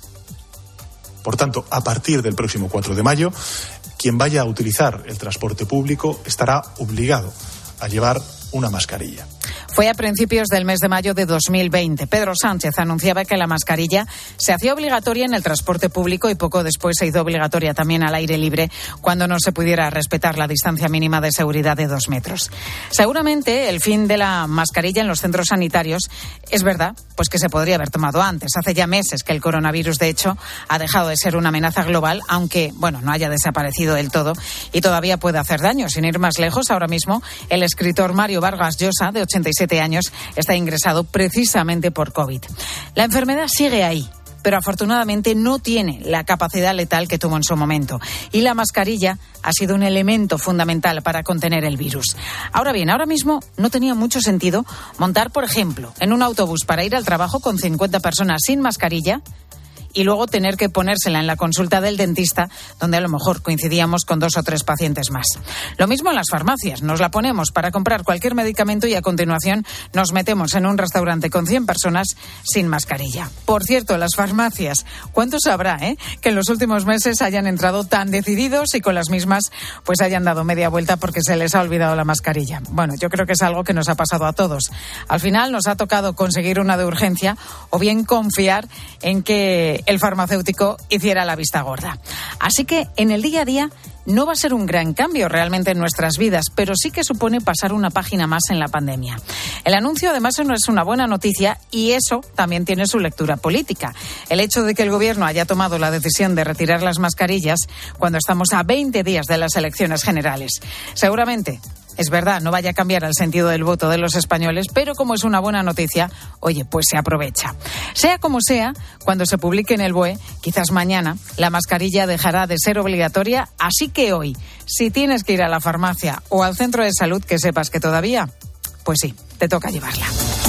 Speaker 4: Por tanto, a partir del próximo 4 de mayo, quien vaya a utilizar el transporte público estará obligado a llevar una mascarilla.
Speaker 1: Fue a principios del mes de mayo de 2020. Pedro Sánchez anunciaba que la mascarilla se hacía obligatoria en el transporte público y poco después se hizo obligatoria también al aire libre cuando no se pudiera respetar la distancia mínima de seguridad de 2 metros. Seguramente el fin de la mascarilla en los centros sanitarios es verdad, pues que se podría haber tomado antes. Hace ya meses que el coronavirus, de hecho, ha dejado de ser una amenaza global, aunque, no haya desaparecido del todo y todavía puede hacer daño. Sin ir más lejos, ahora mismo el escritor Mario Vargas Llosa, de 87 años, está ingresado precisamente por COVID. La enfermedad sigue ahí, pero afortunadamente no tiene la capacidad letal que tuvo en su momento. Y la mascarilla ha sido un elemento fundamental para contener el virus. Ahora bien, ahora mismo no tenía mucho sentido montar, por ejemplo, en un autobús para ir al trabajo con 50 personas sin mascarilla y luego tener que ponérsela en la consulta del dentista, donde a lo mejor coincidíamos con 2 o 3 pacientes más. Lo mismo en las farmacias. Nos la ponemos para comprar cualquier medicamento y a continuación nos metemos en un restaurante con 100 personas sin mascarilla. Por cierto, las farmacias, ¿cuántos habrá, que en los últimos meses hayan entrado tan decididos y con las mismas pues hayan dado media vuelta porque se les ha olvidado la mascarilla? Bueno, yo creo que es algo que nos ha pasado a todos. Al final nos ha tocado conseguir una de urgencia o bien confiar en que el farmacéutico hiciera la vista gorda. Así que en el día a día no va a ser un gran cambio realmente en nuestras vidas, pero sí que supone pasar una página más en la pandemia. El anuncio además no es una buena noticia y eso también tiene su lectura política. El hecho de que el Gobierno haya tomado la decisión de retirar las mascarillas cuando estamos a 20 días de las elecciones generales. Seguramente, es verdad, no vaya a cambiar el sentido del voto de los españoles, pero como es una buena noticia, oye, pues se aprovecha. Sea como sea, cuando se publique en el BOE, quizás mañana, la mascarilla dejará de ser obligatoria, así que hoy, si tienes que ir a la farmacia o al centro de salud, que sepas que todavía, pues sí, te toca llevarla.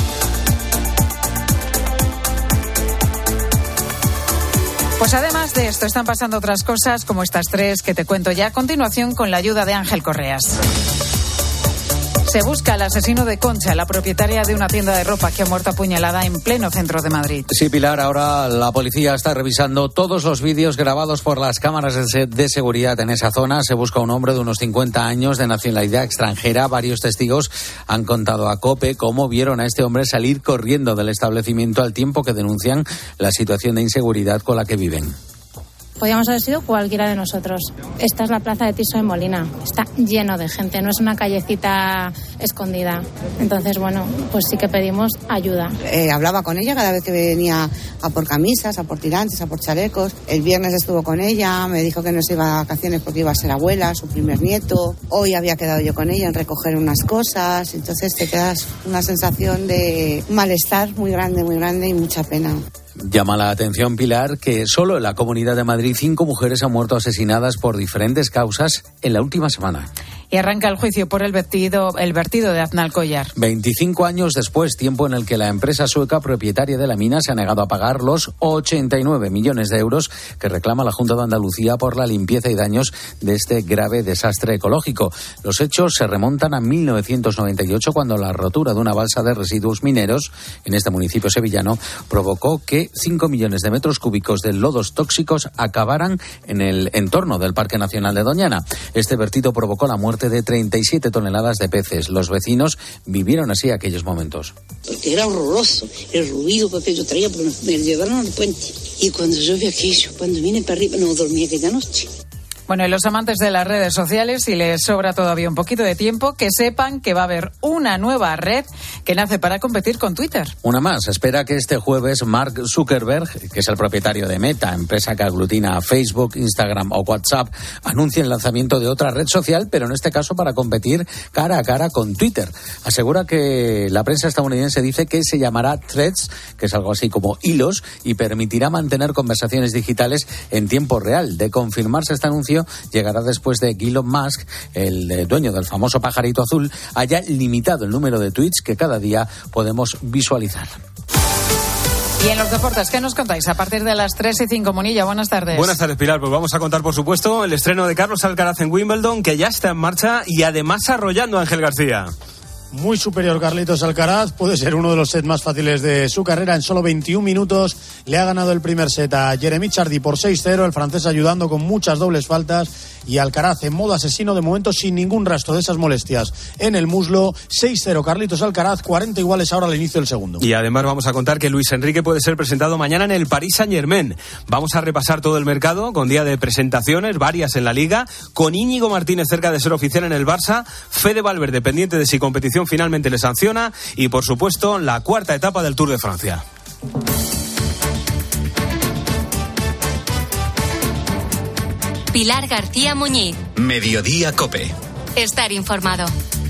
Speaker 1: Pues además de esto, están pasando otras cosas como estas 3 que te cuento ya a continuación con la ayuda de Ángel Correas. Se busca al asesino de Concha, la propietaria de una tienda de ropa que ha muerto apuñalada en pleno centro de Madrid.
Speaker 5: Sí, Pilar, ahora la policía está revisando todos los vídeos grabados por las cámaras de seguridad en esa zona. Se busca un hombre de unos 50 años de nacionalidad extranjera. Varios testigos han contado a COPE cómo vieron a este hombre salir corriendo del establecimiento al tiempo que denuncian la situación de inseguridad con la que viven.
Speaker 6: Podríamos haber sido cualquiera de nosotros. Esta es la plaza de Tirso de Molina. Está lleno de gente, no es una callecita escondida. Entonces, pues sí que pedimos ayuda.
Speaker 7: Hablaba con ella cada vez que venía a por camisas, a por tirantes, a por chalecos. El viernes estuvo con ella, me dijo que no se iba a vacaciones porque iba a ser abuela, su primer nieto. Hoy había quedado yo con ella en recoger unas cosas. Entonces te quedas una sensación de malestar muy grande y mucha pena.
Speaker 5: Llama la atención, Pilar, que solo en la Comunidad de Madrid 5 mujeres han muerto asesinadas por diferentes causas en la última semana.
Speaker 1: Y arranca el juicio por el vertido de Aznalcóllar.
Speaker 5: 25 años después, tiempo en el que la empresa sueca propietaria de la mina se ha negado a pagar los 89 millones de euros que reclama la Junta de Andalucía por la limpieza y daños de este grave desastre ecológico. Los hechos se remontan a 1998, cuando la rotura de una balsa de residuos mineros en este municipio sevillano provocó que 5 millones de metros cúbicos de lodos tóxicos acabaran en el entorno del Parque Nacional de Doñana. Este vertido provocó la muerte de 37 toneladas de peces. Los vecinos vivieron así aquellos momentos.
Speaker 8: Porque era horroroso el ruido que yo traía, porque me llevaron al puente. Y cuando yo vi aquello, cuando vine para arriba, no dormí aquella noche.
Speaker 1: Bueno, y los amantes de las redes sociales, si les sobra todavía un poquito de tiempo, que sepan que va a haber una nueva red que nace para competir con Twitter.
Speaker 5: Una más. Espera que este jueves Mark Zuckerberg, que es el propietario de Meta, empresa que aglutina a Facebook, Instagram o WhatsApp, anuncie el lanzamiento de otra red social, pero en este caso para competir cara a cara con Twitter. Asegura que la prensa estadounidense dice que se llamará Threads, que es algo así como hilos, y permitirá mantener conversaciones digitales en tiempo real. De confirmarse este anuncio, llegará después de que Elon Musk, el dueño del famoso pajarito azul, haya limitado el número de tweets que cada día podemos visualizar.
Speaker 1: Y en los deportes, ¿qué nos contáis? A partir de las 3:05, Munilla, buenas tardes.
Speaker 9: Buenas tardes, Pilar. Pues vamos a contar, por supuesto, el estreno de Carlos Alcaraz en Wimbledon, que ya está en marcha y además arrollando a Ángel García.
Speaker 10: Muy superior Carlitos Alcaraz, puede ser uno de los sets más fáciles de su carrera. En solo 21 minutos le ha ganado el primer set a Jeremy Chardy por 6-0, el francés ayudando con muchas dobles faltas, y Alcaraz en modo asesino de momento sin ningún rastro de esas molestias en el muslo. 6-0 Carlitos Alcaraz, 40 iguales ahora al inicio del segundo.
Speaker 9: Y además vamos a contar que Luis Enrique puede ser presentado mañana en el Paris Saint-Germain. Vamos a repasar todo el mercado con día de presentaciones, varias en la Liga, con Íñigo Martínez cerca de ser oficial en el Barça, Fede Valverde pendiente de si competición finalmente le sanciona, y por supuesto la cuarta etapa del Tour de Francia.
Speaker 3: Pilar García Muñiz.
Speaker 2: Mediodía COPE.
Speaker 3: Estar informado.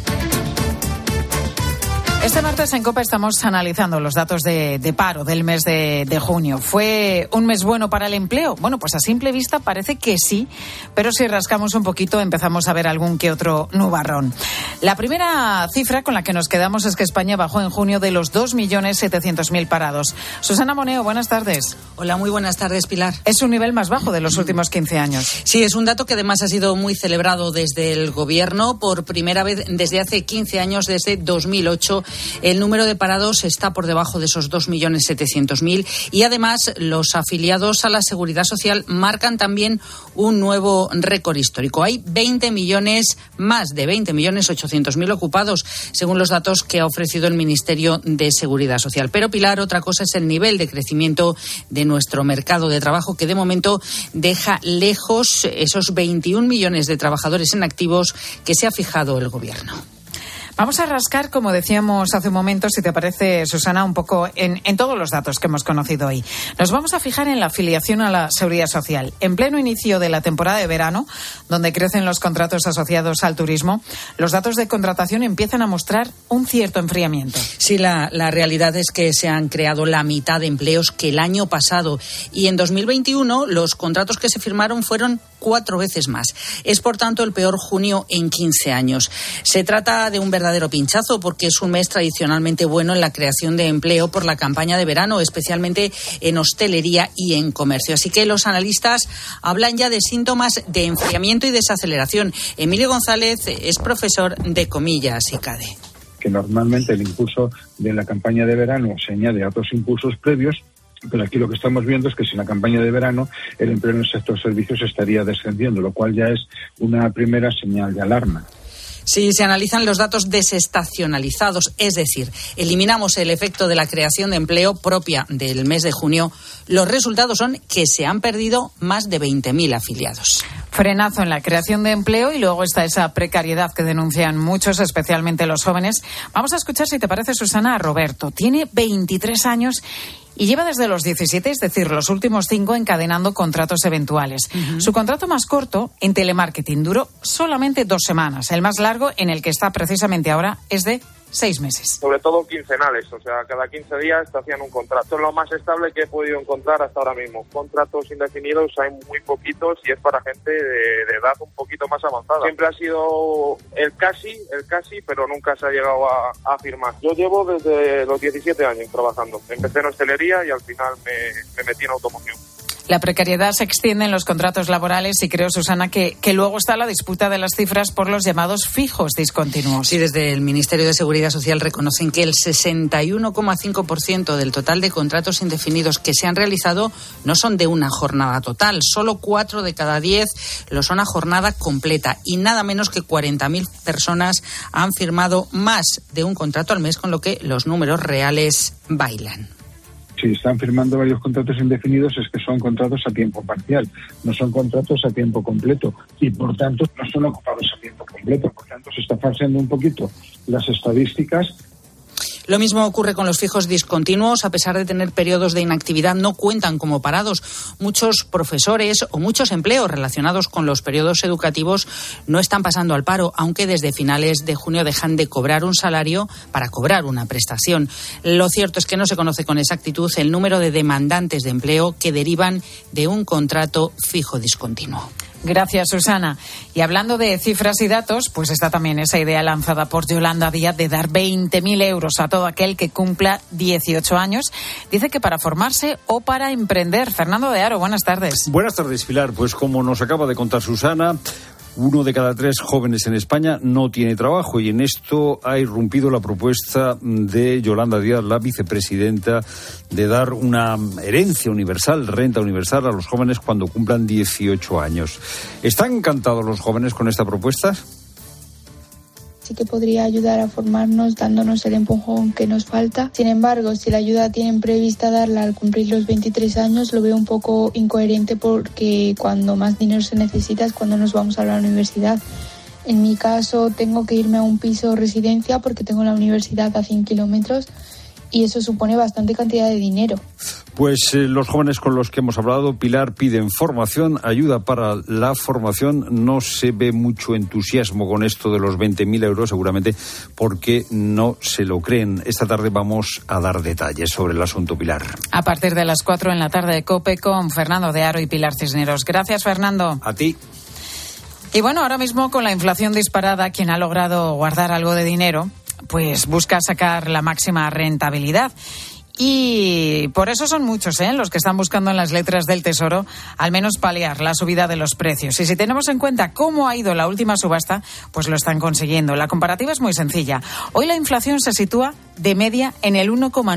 Speaker 1: Este martes en COPE estamos analizando los datos de paro del mes de junio. ¿Fue un mes bueno para el empleo? Bueno, pues a simple vista parece que sí, pero si rascamos un poquito empezamos a ver algún que otro nubarrón. La primera cifra con la que nos quedamos es que España bajó en junio de los 2.700.000 parados. Susana Moneo, buenas tardes.
Speaker 11: Hola, muy buenas tardes, Pilar.
Speaker 1: Es un nivel más bajo de los últimos 15 años.
Speaker 11: Sí, es un dato que además ha sido muy celebrado desde el Gobierno. Por primera vez desde hace 15 años, desde 2008, el número de parados está por debajo de esos 2.700.000, y además los afiliados a la Seguridad Social marcan también un nuevo récord histórico. Hay 20 millones, más de 20.800.000 ocupados, según los datos que ha ofrecido el Ministerio de Seguridad Social. Pero, Pilar, otra cosa es el nivel de crecimiento de nuestro mercado de trabajo, que de momento deja lejos esos 21 millones de trabajadores en activos que se ha fijado el Gobierno.
Speaker 1: Vamos a rascar, como decíamos hace un momento, si te parece, Susana, un poco en todos los datos que hemos conocido hoy. Nos vamos a fijar en la afiliación a la Seguridad Social. En pleno inicio de la temporada de verano, donde crecen los contratos asociados al turismo, los datos de contratación empiezan a mostrar un cierto enfriamiento.
Speaker 11: Sí, la realidad es que se han creado la mitad de empleos que el año pasado, y en 2021 los contratos que se firmaron fueron 4 veces más. Es, por tanto, el peor junio en 15 años. Se trata de un verdadero pinchazo, porque es un mes tradicionalmente bueno en la creación de empleo por la campaña de verano, especialmente en hostelería y en comercio. Así que los analistas hablan ya de síntomas de enfriamiento y desaceleración. Emilio González es profesor de Comillas y CADE.
Speaker 12: Que normalmente el impulso de la campaña de verano se añade a otros impulsos previos, pero aquí lo que estamos viendo es que sin la campaña de verano el empleo en el sector servicios estaría descendiendo, lo cual ya es una primera señal de alarma.
Speaker 11: Si se analizan los datos desestacionalizados, es decir, eliminamos el efecto de la creación de empleo propia del mes de junio, los resultados son que se han perdido más de 20.000 afiliados.
Speaker 1: Frenazo en la creación de empleo, y luego está esa precariedad que denuncian muchos, especialmente los jóvenes. Vamos a escuchar, si te parece, Susana, a Roberto. Tiene 23 años y lleva desde los 17, es decir, los últimos 5, encadenando contratos eventuales. Uh-huh. Su contrato más corto en telemarketing duró solamente 2 semanas. El más largo, en el que está precisamente ahora, es de 6 meses.
Speaker 13: Sobre todo quincenales, o sea, cada 15 días te hacían un contrato. Es lo más estable que he podido encontrar hasta ahora mismo. Contratos indefinidos hay muy poquitos y es para gente de edad un poquito más avanzada. Siempre ha sido el casi, pero nunca se ha llegado a firmar. Yo llevo desde los 17 años trabajando. Empecé en hostelería y al final me metí en automoción.
Speaker 1: La precariedad se extiende en los contratos laborales y creo, Susana, que luego está la disputa de las cifras por los llamados fijos discontinuos.
Speaker 11: Sí, desde el Ministerio de Seguridad Social reconocen que el 61,5% del total de contratos indefinidos que se han realizado no son de una jornada total. Solo 4 de cada 10 lo son a jornada completa y nada menos que 40.000 personas han firmado más de un contrato al mes, con lo que los números reales bailan.
Speaker 12: Si están firmando varios contratos indefinidos es que son contratos a tiempo parcial, no son contratos a tiempo completo y por tanto no son ocupados a tiempo completo. Por tanto se está falseando un poquito las estadísticas.
Speaker 11: Lo mismo ocurre con los fijos discontinuos. A pesar de tener periodos de inactividad, no cuentan como parados. Muchos profesores o muchos empleos relacionados con los periodos educativos no están pasando al paro, aunque desde finales de junio dejan de cobrar un salario para cobrar una prestación. Lo cierto es que no se conoce con exactitud el número de demandantes de empleo que derivan de un contrato fijo discontinuo.
Speaker 1: Gracias, Susana. Y hablando de cifras y datos, pues está también esa idea lanzada por Yolanda Díaz de dar 20.000 euros a todo aquel que cumpla 18 años. Dice que para formarse o para emprender. Fernando de Aro, buenas tardes.
Speaker 15: Buenas tardes, Pilar. Pues como nos acaba de contar Susana, 1 de cada 3 jóvenes en España no tiene trabajo y en esto ha irrumpido la propuesta de Yolanda Díaz, la vicepresidenta, de dar una herencia universal, renta universal a los jóvenes cuando cumplan 18 años. ¿Están encantados los jóvenes con esta propuesta?
Speaker 17: Sí que podría ayudar a formarnos dándonos el empujón que nos falta. Sin embargo, si la ayuda tienen prevista darla al cumplir los 23 años, lo veo un poco incoherente porque cuando más dinero se necesita es cuando nos vamos a la universidad. En mi caso, tengo que irme a un piso residencia porque tengo la universidad a 100 kilómetros y eso supone bastante cantidad de dinero.
Speaker 15: Pues los jóvenes con los que hemos hablado, Pilar, piden formación, ayuda para la formación. No se ve mucho entusiasmo con esto de los 20.000 euros, seguramente porque no se lo creen. Esta tarde vamos a dar detalles sobre el asunto, Pilar.
Speaker 1: A partir de las 4 en la tarde de COPE con Fernando de Aro y Pilar Cisneros. Gracias, Fernando.
Speaker 15: A ti.
Speaker 1: Y bueno, ahora mismo con la inflación disparada, quien ha logrado guardar algo de dinero, pues busca sacar la máxima rentabilidad. Y por eso son muchos los que están buscando en las letras del Tesoro al menos paliar la subida de los precios. Y si tenemos en cuenta cómo ha ido la última subasta, pues lo están consiguiendo. La comparativa es muy sencilla. Hoy la inflación se sitúa de media en el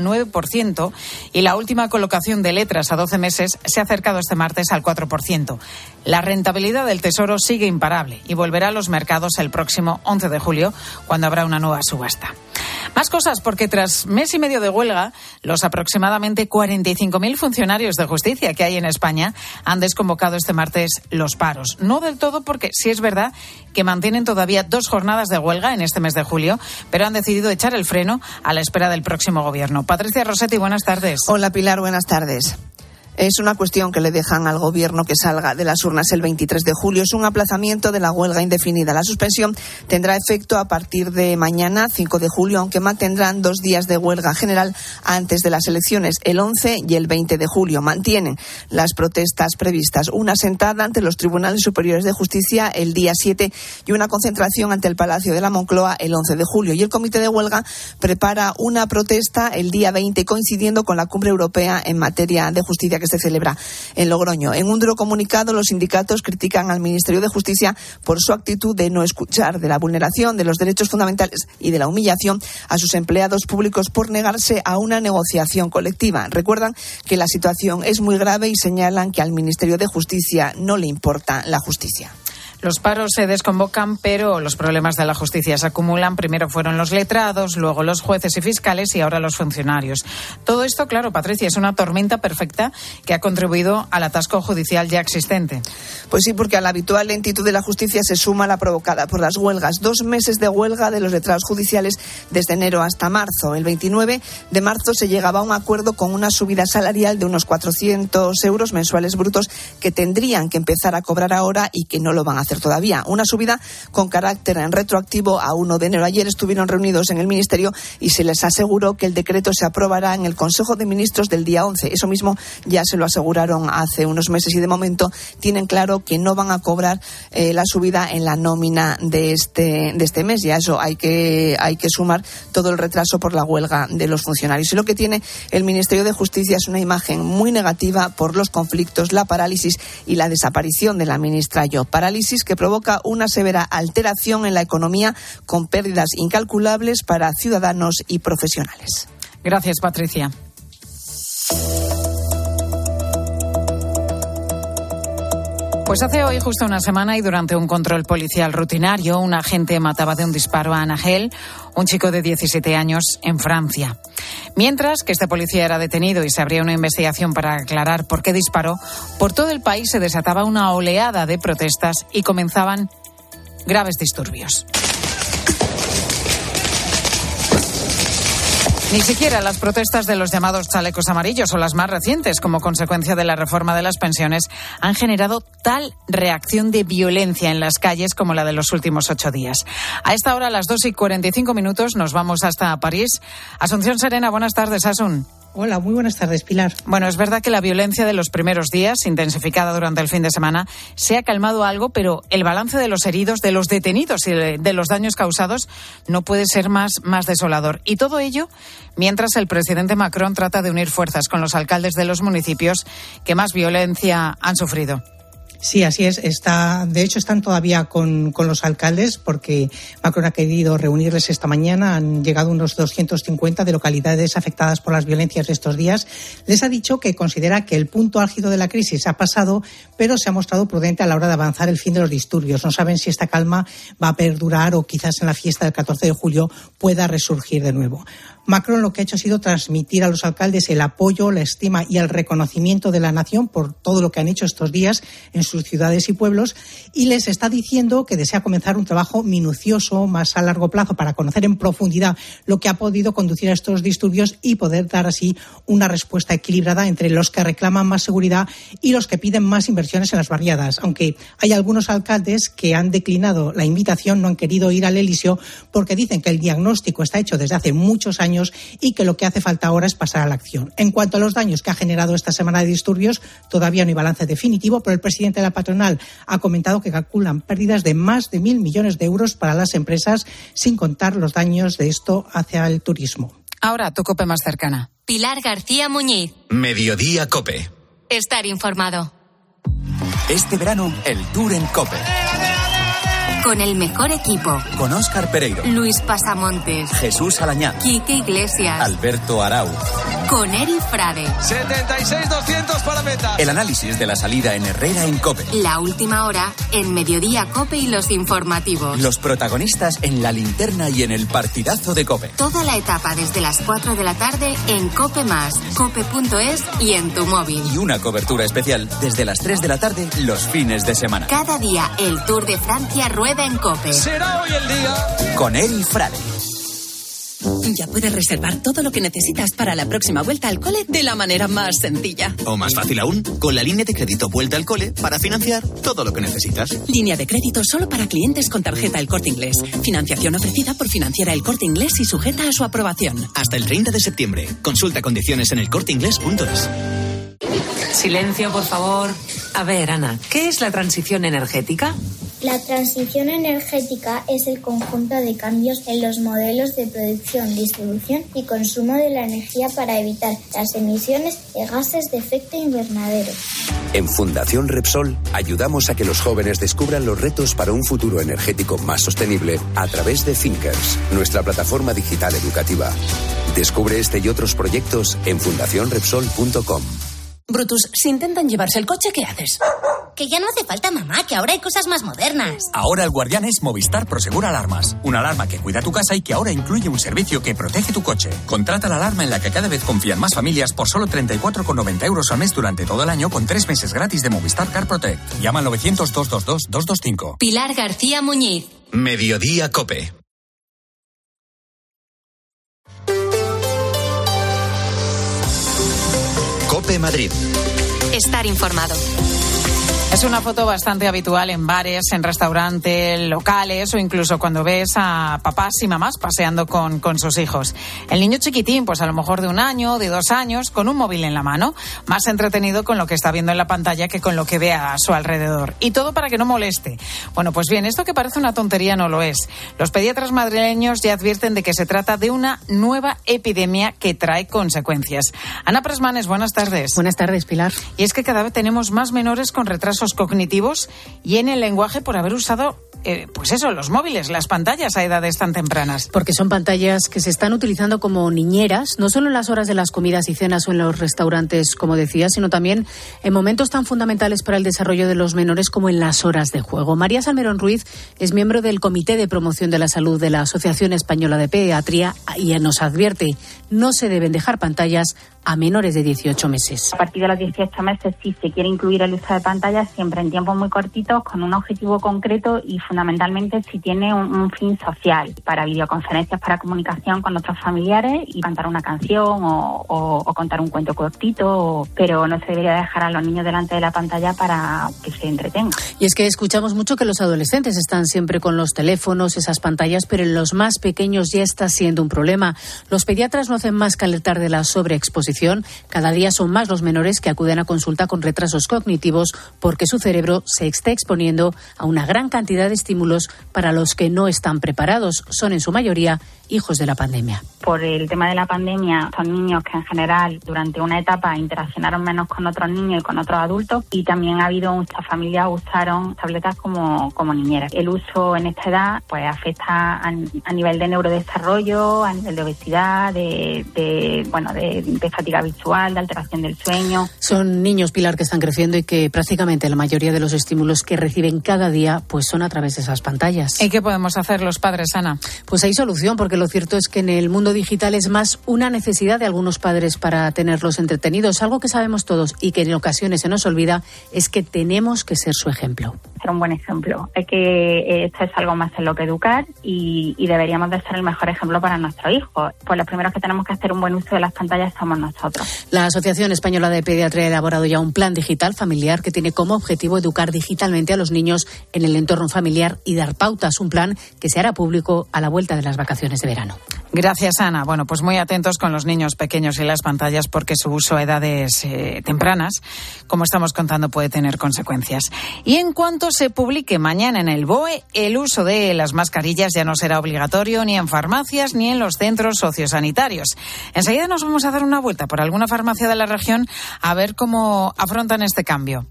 Speaker 1: 1,9% y la última colocación de letras a 12 meses se ha acercado este martes al 4%. La rentabilidad del Tesoro sigue imparable y volverá a los mercados el próximo 11 de julio, cuando habrá una nueva subasta. Más cosas, porque tras mes y medio de huelga, los aproximadamente 45.000 funcionarios de justicia que hay en España han desconvocado este martes los paros. No del todo, porque sí es verdad que mantienen todavía 2 jornadas de huelga en este mes de julio, pero han decidido echar el freno a la espera del próximo gobierno. Patricia Rossetti, buenas tardes.
Speaker 18: Hola, Pilar, buenas tardes. Es una cuestión que le dejan al Gobierno que salga de las urnas el 23 de julio. Es un aplazamiento de la huelga indefinida. La suspensión tendrá efecto a partir de mañana, 5 de julio, aunque mantendrán 2 días de huelga general antes de las elecciones, el 11 y el 20 de julio. Mantienen las protestas previstas, una sentada ante los Tribunales Superiores de Justicia el día 7 y una concentración ante el Palacio de la Moncloa el 11 de julio. Y el Comité de Huelga prepara una protesta el día 20, coincidiendo con la Cumbre Europea en materia de justicia que se celebra en Logroño. En un duro comunicado, los sindicatos critican al Ministerio de Justicia por su actitud de no escuchar, de la vulneración de los derechos fundamentales y de la humillación a sus empleados públicos por negarse a una negociación colectiva. Recuerdan que la situación es muy grave y señalan que al Ministerio de Justicia no le importa la justicia.
Speaker 1: Los paros se desconvocan, pero los problemas de la justicia se acumulan. Primero fueron los letrados, luego los jueces y fiscales y ahora los funcionarios. Todo esto, claro, Patricia, es una tormenta perfecta que ha contribuido al atasco judicial ya existente.
Speaker 18: Pues sí, porque a la habitual lentitud de la justicia se suma la provocada por las huelgas. 2 meses de huelga de los letrados judiciales desde enero hasta marzo. El 29 de marzo se llegaba a un acuerdo con una subida salarial de unos 400 euros mensuales brutos que tendrían que empezar a cobrar ahora y que no lo van a hacer hacer todavía. Una subida con carácter retroactivo a 1 de enero. Ayer estuvieron reunidos en el Ministerio y se les aseguró que el decreto se aprobará en el Consejo de Ministros del día 11. Eso mismo ya se lo aseguraron hace unos meses y de momento tienen claro que no van a cobrar la subida en la nómina de este mes. Y a eso hay que sumar todo el retraso por la huelga de los funcionarios. Y lo que tiene el Ministerio de Justicia es una imagen muy negativa por los conflictos, la parálisis y la desaparición de la ministra Llop. Parálisis que provoca una severa alteración en la economía con pérdidas incalculables para ciudadanos y profesionales.
Speaker 1: Gracias, Patricia. Pues hace hoy justo una semana y durante un control policial rutinario, un agente mataba de un disparo a Anahel, un chico de 17 años, en Francia. Mientras que este policía era detenido y se abría una investigación para aclarar por qué disparó, por todo el país se desataba una oleada de protestas y comenzaban graves disturbios. Ni siquiera las protestas de los llamados chalecos amarillos o las más recientes, como consecuencia de la reforma de las pensiones, han generado tal reacción de violencia en las calles como la de los últimos 8 días. A esta hora, a las 2:45, nos vamos hasta París. Asunción Serena, buenas tardes, Asun.
Speaker 16: Hola, muy buenas tardes, Pilar.
Speaker 1: Bueno, es verdad que la violencia de los primeros días, intensificada durante el fin de semana, se ha calmado algo, pero el balance de los heridos, de los detenidos y de los daños causados no puede ser más desolador. Y todo ello mientras el presidente Macron trata de unir fuerzas con los alcaldes de los municipios que más violencia han sufrido.
Speaker 16: Sí, así es. De hecho, están todavía con los alcaldes porque Macron ha querido reunirles esta mañana. Han llegado unos 250 de localidades afectadas por las violencias de estos días. Les ha dicho que considera que el punto álgido de la crisis ha pasado, pero se ha mostrado prudente a la hora de avanzar el fin de los disturbios. No saben si esta calma va a perdurar o quizás en la fiesta del 14 de julio pueda resurgir de nuevo. Macron lo que ha hecho ha sido transmitir a los alcaldes el apoyo, la estima y el reconocimiento de la nación por todo lo que han hecho estos días en sus ciudades y pueblos, y les está diciendo que desea comenzar un trabajo minucioso, más a largo plazo, para conocer en profundidad lo que ha podido conducir a estos disturbios y poder dar así una respuesta equilibrada entre los que reclaman más seguridad y los que piden más inversiones en las barriadas. Aunque hay algunos alcaldes que han declinado la invitación, no han querido ir al Elíseo porque dicen que el diagnóstico está hecho desde hace muchos años y que lo que hace falta ahora es pasar a la acción. En cuanto a los daños que ha generado esta semana de disturbios, todavía no hay balance definitivo, pero el presidente de la patronal ha comentado que calculan pérdidas de más de 1.000 millones de euros para las empresas, sin contar los daños de esto hacia el turismo.
Speaker 1: Ahora, tu COPE más cercana.
Speaker 3: Pilar García Muñiz.
Speaker 2: Mediodía COPE.
Speaker 3: Estar informado.
Speaker 19: Este verano, el Tour en COPE.
Speaker 3: Con el mejor equipo.
Speaker 19: Con Óscar Pereiro,
Speaker 3: Luis Pasamontes,
Speaker 19: Jesús Alañá,
Speaker 3: Quique Iglesias,
Speaker 19: Alberto Arauz.
Speaker 3: Con Eri Frade.
Speaker 19: 76-200 para meta. El análisis de la salida en Herrera en COPE.
Speaker 3: La última hora en Mediodía COPE y los informativos.
Speaker 19: Los protagonistas en la linterna y en el partidazo de COPE.
Speaker 3: Toda la etapa desde las 4 de la tarde en COPE+, cope.es y en tu móvil.
Speaker 19: Y una cobertura especial desde las 3 de la tarde los fines de semana.
Speaker 3: Cada día el Tour de Francia rueda en COPE.
Speaker 19: Será hoy el día. Con Eri Frade.
Speaker 20: Ya puedes reservar todo lo que necesitas para la próxima vuelta al cole de la manera más sencilla.
Speaker 21: O más fácil aún, con la línea de crédito Vuelta al Cole para financiar todo lo que necesitas.
Speaker 20: Línea de crédito solo para clientes con tarjeta El Corte Inglés. Financiación ofrecida por Financiera El Corte Inglés y sujeta a su aprobación.
Speaker 21: Hasta el 30 de septiembre. Consulta condiciones en elcorteinglés.es.
Speaker 22: Silencio, por favor. A ver, Ana, ¿qué es la transición energética?
Speaker 23: La transición energética es el conjunto de cambios en los modelos de producción, distribución y consumo de la energía para evitar las emisiones de gases de efecto invernadero.
Speaker 24: En Fundación Repsol ayudamos a que los jóvenes descubran los retos para un futuro energético más sostenible a través de Thinkers, nuestra plataforma digital educativa. Descubre este y otros proyectos en fundacionrepsol.com.
Speaker 20: Brutus, si intentan llevarse el coche, ¿qué haces?
Speaker 25: Que ya no hace falta, mamá, que ahora hay cosas más modernas.
Speaker 35: Ahora el guardián es Movistar Prosegur Alarmas. Una alarma que cuida tu casa y que ahora incluye un servicio que protege tu coche. Contrata la alarma en la que cada vez confían más familias por solo 34,90 euros al mes durante todo el año con 3 meses gratis de Movistar Car Protect. Llama al 900-222-225.
Speaker 3: Pilar García Muñiz.
Speaker 2: Mediodía COPE. COPE Madrid.
Speaker 3: Estar informado.
Speaker 1: Es una foto bastante habitual en bares, en restaurantes, locales o incluso cuando ves a papás y mamás paseando con sus hijos. El niño chiquitín, pues a lo mejor de 1 año, de 2 años, con un móvil en la mano, más entretenido con lo que está viendo en la pantalla que con lo que ve a su alrededor. Y todo para que no moleste. Bueno, pues bien, esto que parece una tontería no lo es. Los pediatras madrileños ya advierten de que se trata de una nueva epidemia que trae consecuencias. Ana Presmanes, buenas tardes.
Speaker 4: Buenas tardes, Pilar.
Speaker 1: Y es que cada vez tenemos más menores con retrasos cognitivos y en el lenguaje por haber usado los móviles, las pantallas a edades tan tempranas.
Speaker 4: Porque son pantallas que se están utilizando como niñeras, no solo en las horas de las comidas y cenas o en los restaurantes, como decía, sino también en momentos tan fundamentales para el desarrollo de los menores como en las horas de juego. María Salmerón Ruiz es miembro del Comité de Promoción de la Salud de la Asociación Española de Pediatría y nos advierte, no se deben dejar pantallas a menores de 18 meses.
Speaker 5: A partir de los 18 meses sí se quiere incluir el uso de pantallas, siempre en tiempos muy cortitos, con un objetivo concreto y fundamentalmente si tiene un fin social, para videoconferencias, para comunicación con otros familiares y cantar una canción o contar un cuento cortito, pero no se debería dejar a los niños delante de la pantalla para que se entretengan.
Speaker 4: Y es que escuchamos mucho que los adolescentes están siempre con los teléfonos, esas pantallas, pero en los más pequeños ya está siendo un problema. Los pediatras no hacen más que alertar de la sobreexposición. Cada día son más los menores que acuden a consulta con retrasos cognitivos porque su cerebro se está exponiendo a una gran cantidad de estímulos para los que no están preparados. Son en su mayoría hijos de la pandemia.
Speaker 5: Por el tema de la pandemia, son niños que en general durante una etapa interaccionaron menos con otros niños y con otros adultos, y también ha habido muchas familias que usaron tabletas como niñeras. El uso en esta edad pues afecta a nivel de neurodesarrollo, a nivel de obesidad, de fatiga visual, de alteración del sueño.
Speaker 4: Son niños, Pilar, que están creciendo y que prácticamente la mayoría de los estímulos que reciben cada día pues son a través de esas pantallas.
Speaker 1: ¿Y qué podemos hacer los padres, Ana?
Speaker 4: Pues hay solución, porque lo cierto es que en el mundo digital es más una necesidad de algunos padres para tenerlos entretenidos. Algo que sabemos todos y que en ocasiones se nos olvida es que tenemos que ser su ejemplo.
Speaker 5: Ser un buen ejemplo. Esto es algo más en lo que educar y deberíamos de ser el mejor ejemplo para nuestros hijos. Pues los primeros que tenemos que hacer un buen uso de las pantallas somos nosotros.
Speaker 4: La Asociación Española de Pediatría ha elaborado ya un plan digital familiar que tiene como objetivo educar digitalmente a los niños en el entorno familiar y dar pautas. Un plan que se hará público a la vuelta de las vacaciones de verano.
Speaker 1: Gracias, Ana. Bueno, pues muy atentos con los niños pequeños y las pantallas, porque su uso a edades tempranas, como estamos contando, puede tener consecuencias. Y en cuanto se publique mañana en el BOE, el uso de las mascarillas ya no será obligatorio ni en farmacias ni en los centros sociosanitarios. Enseguida nos vamos a dar una vuelta por alguna farmacia de la región a ver cómo afrontan este cambio.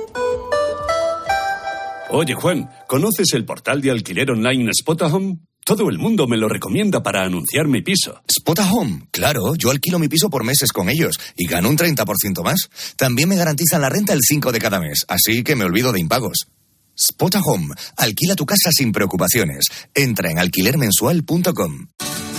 Speaker 6: Oye, Juan, ¿conoces el portal de alquiler online Spotahome? Todo el mundo me lo recomienda para anunciar mi piso.
Speaker 7: Spotahome, claro, yo alquilo mi piso por meses con ellos y gano un 30% más. También me garantizan la renta el 5 de cada mes, así que me olvido de impagos. Spotahome, alquila tu casa sin preocupaciones. Entra en alquilermensual.com.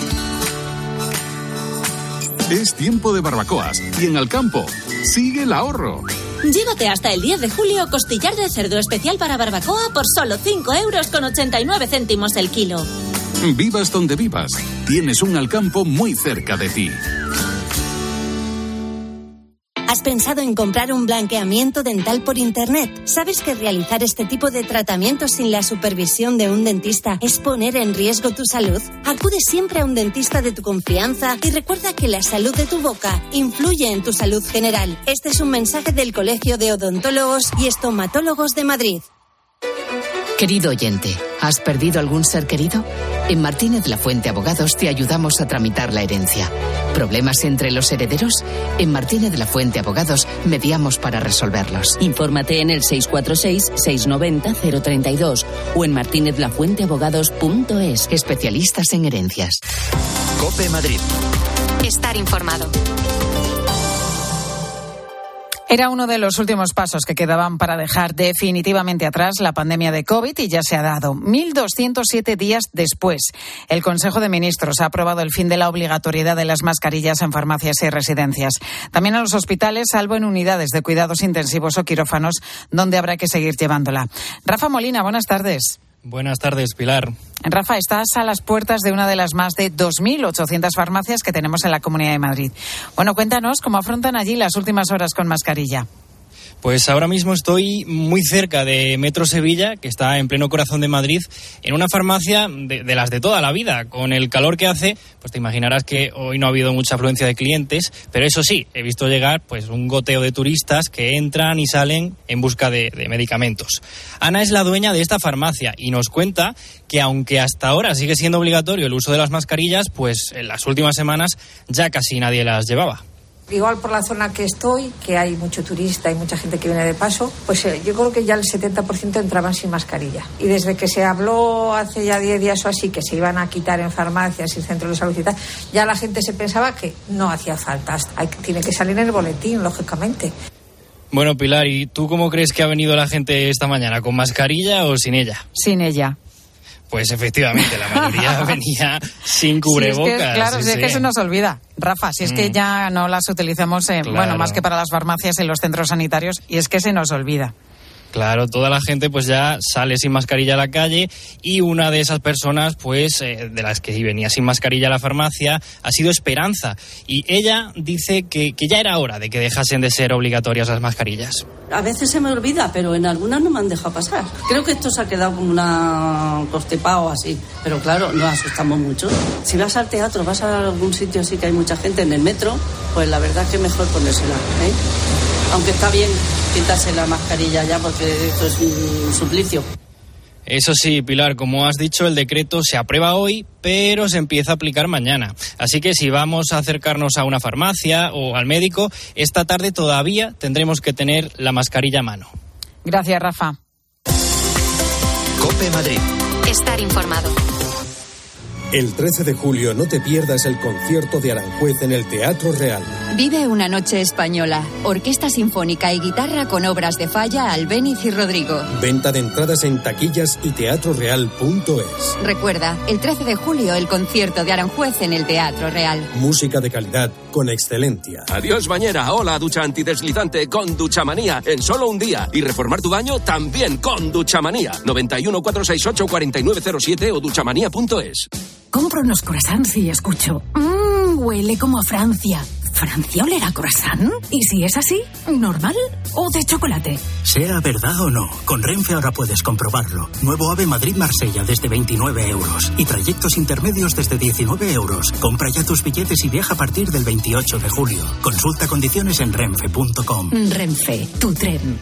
Speaker 8: Es tiempo de barbacoas y en Alcampo sigue el ahorro.
Speaker 14: Llévate hasta el 10 de julio costillar de cerdo especial para barbacoa por solo 5,89 € el kilo.
Speaker 8: Vivas donde vivas, tienes un Alcampo muy cerca de ti.
Speaker 14: ¿Has pensado en comprar un blanqueamiento dental por internet? ¿Sabes que realizar este tipo de tratamientos sin la supervisión de un dentista es poner en riesgo tu salud? Acude siempre a un dentista de tu confianza y recuerda que la salud de tu boca influye en tu salud general. Este es un mensaje del Colegio de Odontólogos y Estomatólogos de Madrid.
Speaker 26: Querido oyente, ¿has perdido algún ser querido? En Martínez La Fuente Abogados te ayudamos a tramitar la herencia. ¿Problemas entre los herederos? En Martínez La Fuente Abogados mediamos para resolverlos.
Speaker 27: Infórmate en el 646-690-032 o en martinezlafuenteabogados.es.
Speaker 26: Especialistas en herencias.
Speaker 19: COPE Madrid.
Speaker 3: Estar informado.
Speaker 1: Era uno de los últimos pasos que quedaban para dejar definitivamente atrás la pandemia de COVID y ya se ha dado. 1.207 días después, el Consejo de Ministros ha aprobado el fin de la obligatoriedad de las mascarillas en farmacias y residencias. También en los hospitales, salvo en unidades de cuidados intensivos o quirófanos, donde habrá que seguir llevándola. Rafa Molina, buenas tardes.
Speaker 28: Buenas tardes, Pilar.
Speaker 1: Rafa, estás a las puertas de una de las más de 2.800 farmacias que tenemos en la Comunidad de Madrid. Bueno, cuéntanos cómo afrontan allí las últimas horas con mascarilla.
Speaker 9: Pues ahora mismo estoy muy cerca de Metro Sevilla, que está en pleno corazón de Madrid, en una farmacia de las de toda la vida. Con el calor que hace, pues te imaginarás que hoy no ha habido mucha afluencia de clientes, pero eso sí, he visto llegar pues un goteo de turistas que entran y salen en busca de medicamentos. Ana es la dueña de esta farmacia y nos cuenta que aunque hasta ahora sigue siendo obligatorio el uso de las mascarillas, pues en las últimas semanas ya casi nadie las llevaba.
Speaker 10: Igual por la zona que estoy, que hay mucho turista y mucha gente que viene de paso, pues yo creo que ya el 70% entraban sin mascarilla. Y desde que se habló hace ya 10 días o así que se iban a quitar en farmacias y centros de salud y tal, ya la gente se pensaba que no hacía falta. Tiene que salir en el boletín, lógicamente.
Speaker 9: Bueno, Pilar, ¿y tú cómo crees que ha venido la gente esta mañana? ¿Con mascarilla o sin ella?
Speaker 1: Sin ella.
Speaker 9: Pues efectivamente, la mayoría venía sin cubrebocas.
Speaker 1: Es que se nos olvida, Rafa, si es que ya no las utilizamos, bueno, más que para las farmacias, en los centros sanitarios, y es que se nos olvida.
Speaker 9: Claro, toda la gente pues ya sale sin mascarilla a la calle y una de esas personas pues de las que venía sin mascarilla a la farmacia ha sido Esperanza y ella dice que ya era hora de que dejasen de ser obligatorias las mascarillas.
Speaker 11: A veces se me olvida, pero en algunas no me han dejado pasar. Creo que esto se ha quedado como una constipada o así, pero claro, nos asustamos mucho. Si vas al teatro, vas a algún sitio así que hay mucha gente en el metro, pues la verdad es que mejor ponérsela, ¿eh? Aunque está bien quitarse la mascarilla ya porque esto es un suplicio.
Speaker 9: Eso sí, Pilar, como has dicho, el decreto se aprueba hoy, pero se empieza a aplicar mañana. Así que si vamos a acercarnos a una farmacia o al médico, esta tarde todavía tendremos que tener la mascarilla a mano.
Speaker 1: Gracias, Rafa.
Speaker 2: COPE Madrid.
Speaker 3: Estar informado.
Speaker 12: El 13 de julio no te pierdas el concierto de Aranjuez en el Teatro Real.
Speaker 13: Vive una noche española, orquesta sinfónica y guitarra con obras de Falla, Albéniz y Rodrigo.
Speaker 12: Venta de entradas en taquillas y teatroreal.es.
Speaker 13: Recuerda, el 13 de julio el concierto de Aranjuez en el Teatro Real.
Speaker 12: Música de calidad con excelencia.
Speaker 15: Adiós bañera, hola ducha antideslizante con Duchamanía en solo un día. Y reformar tu baño también con Duchamanía. 91 468 4907 o duchamanía.es.
Speaker 17: Compro unos croissants y escucho, huele como a Francia. ¿Francia olerá a croissant? ¿Y si es así, normal o de chocolate?
Speaker 18: Sea verdad o no, con Renfe ahora puedes comprobarlo. Nuevo AVE Madrid-Marsella desde 29 euros y trayectos intermedios desde 19 euros. Compra ya tus billetes y viaja a partir del 28 de julio. Consulta condiciones en renfe.com.
Speaker 17: Renfe, tu tren.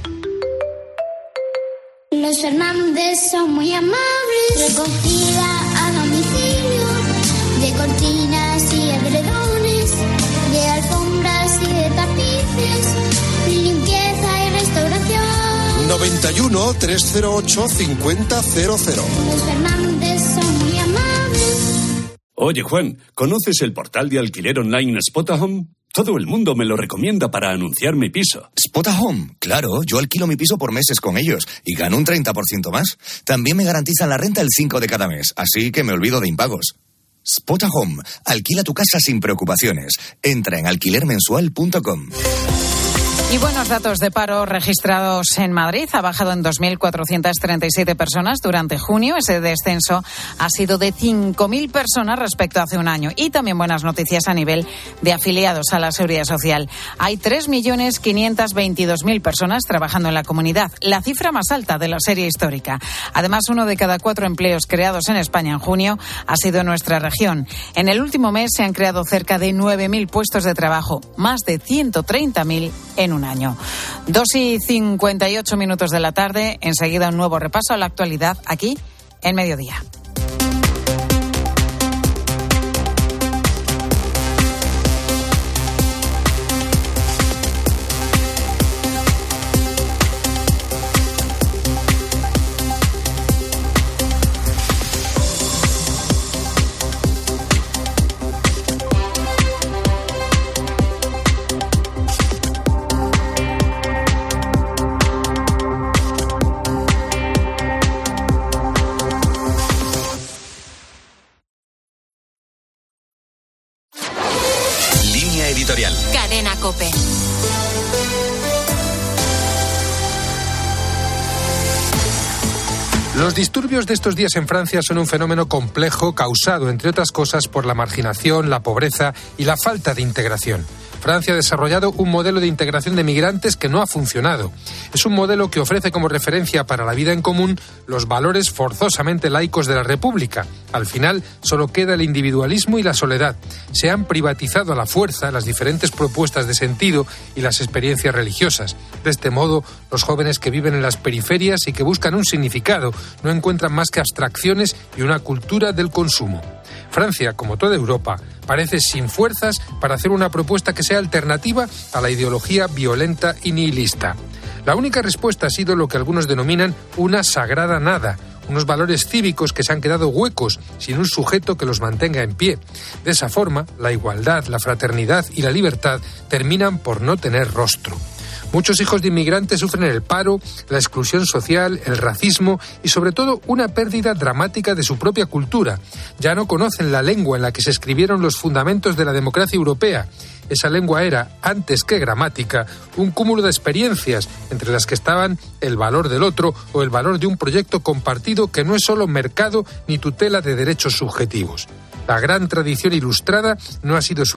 Speaker 23: Los Fernández son muy amables. Recogida a domicilio de cortinas y edredones, de alfombras y de tapices, limpieza y restauración.
Speaker 28: 91 308 5000.
Speaker 23: Los Fernández son muy amables.
Speaker 6: Oye, Juan, ¿conoces el portal de alquiler online Spotahome? Todo el mundo me lo recomienda para anunciar mi piso.
Speaker 7: Spotahome, claro, yo alquilo mi piso por meses con ellos y gano un 30% más. También me garantizan la renta el 5 de cada mes, así que me olvido de impagos. Spotahome, alquila tu casa sin preocupaciones. Entra en alquilermensual.com.
Speaker 1: Y buenos datos de paro registrados en Madrid. Ha bajado en 2.437 personas durante junio. Ese descenso ha sido de 5.000 personas respecto a hace un año. Y también buenas noticias a nivel de afiliados a la Seguridad Social. Hay 3.522.000 personas trabajando en la comunidad, la cifra más alta de la serie histórica. Además, 1 de cada 4 empleos creados en España en junio ha sido en nuestra región. En el último mes se han creado cerca de 9.000 puestos de trabajo, más de 130.000 en un año. 2:58 de la tarde. Enseguida un nuevo repaso a la actualidad aquí en Mediodía.
Speaker 2: Editorial.
Speaker 3: Cadena COPE.
Speaker 29: Los disturbios de estos días en Francia son un fenómeno complejo causado, entre otras cosas, por la marginación, la pobreza y la falta de integración. Francia ha desarrollado un modelo de integración de migrantes que no ha funcionado. Es un modelo que ofrece como referencia para la vida en común los valores forzosamente laicos de la República. Al final, solo queda el individualismo y la soledad. Se han privatizado a la fuerza las diferentes propuestas de sentido y las experiencias religiosas. De este modo, los jóvenes que viven en las periferias y que buscan un significado no encuentran más que abstracciones y una cultura del consumo. Francia, como toda Europa, parece sin fuerzas para hacer una propuesta que sea alternativa a la ideología violenta y nihilista. La única respuesta ha sido lo que algunos denominan una sagrada nada, unos valores cívicos que se han quedado huecos, sin un sujeto que los mantenga en pie. De esa forma, la igualdad, la fraternidad y la libertad terminan por no tener rostro. Muchos hijos de inmigrantes sufren el paro, la exclusión social, el racismo y sobre todo una pérdida dramática de su propia cultura. Ya no conocen la lengua en la que se escribieron los fundamentos de la democracia europea. Esa lengua era, antes que gramática, un cúmulo de experiencias, entre las que estaban el valor del otro o el valor de un proyecto compartido que no es solo mercado ni tutela de derechos subjetivos. La gran tradición ilustrada no ha sido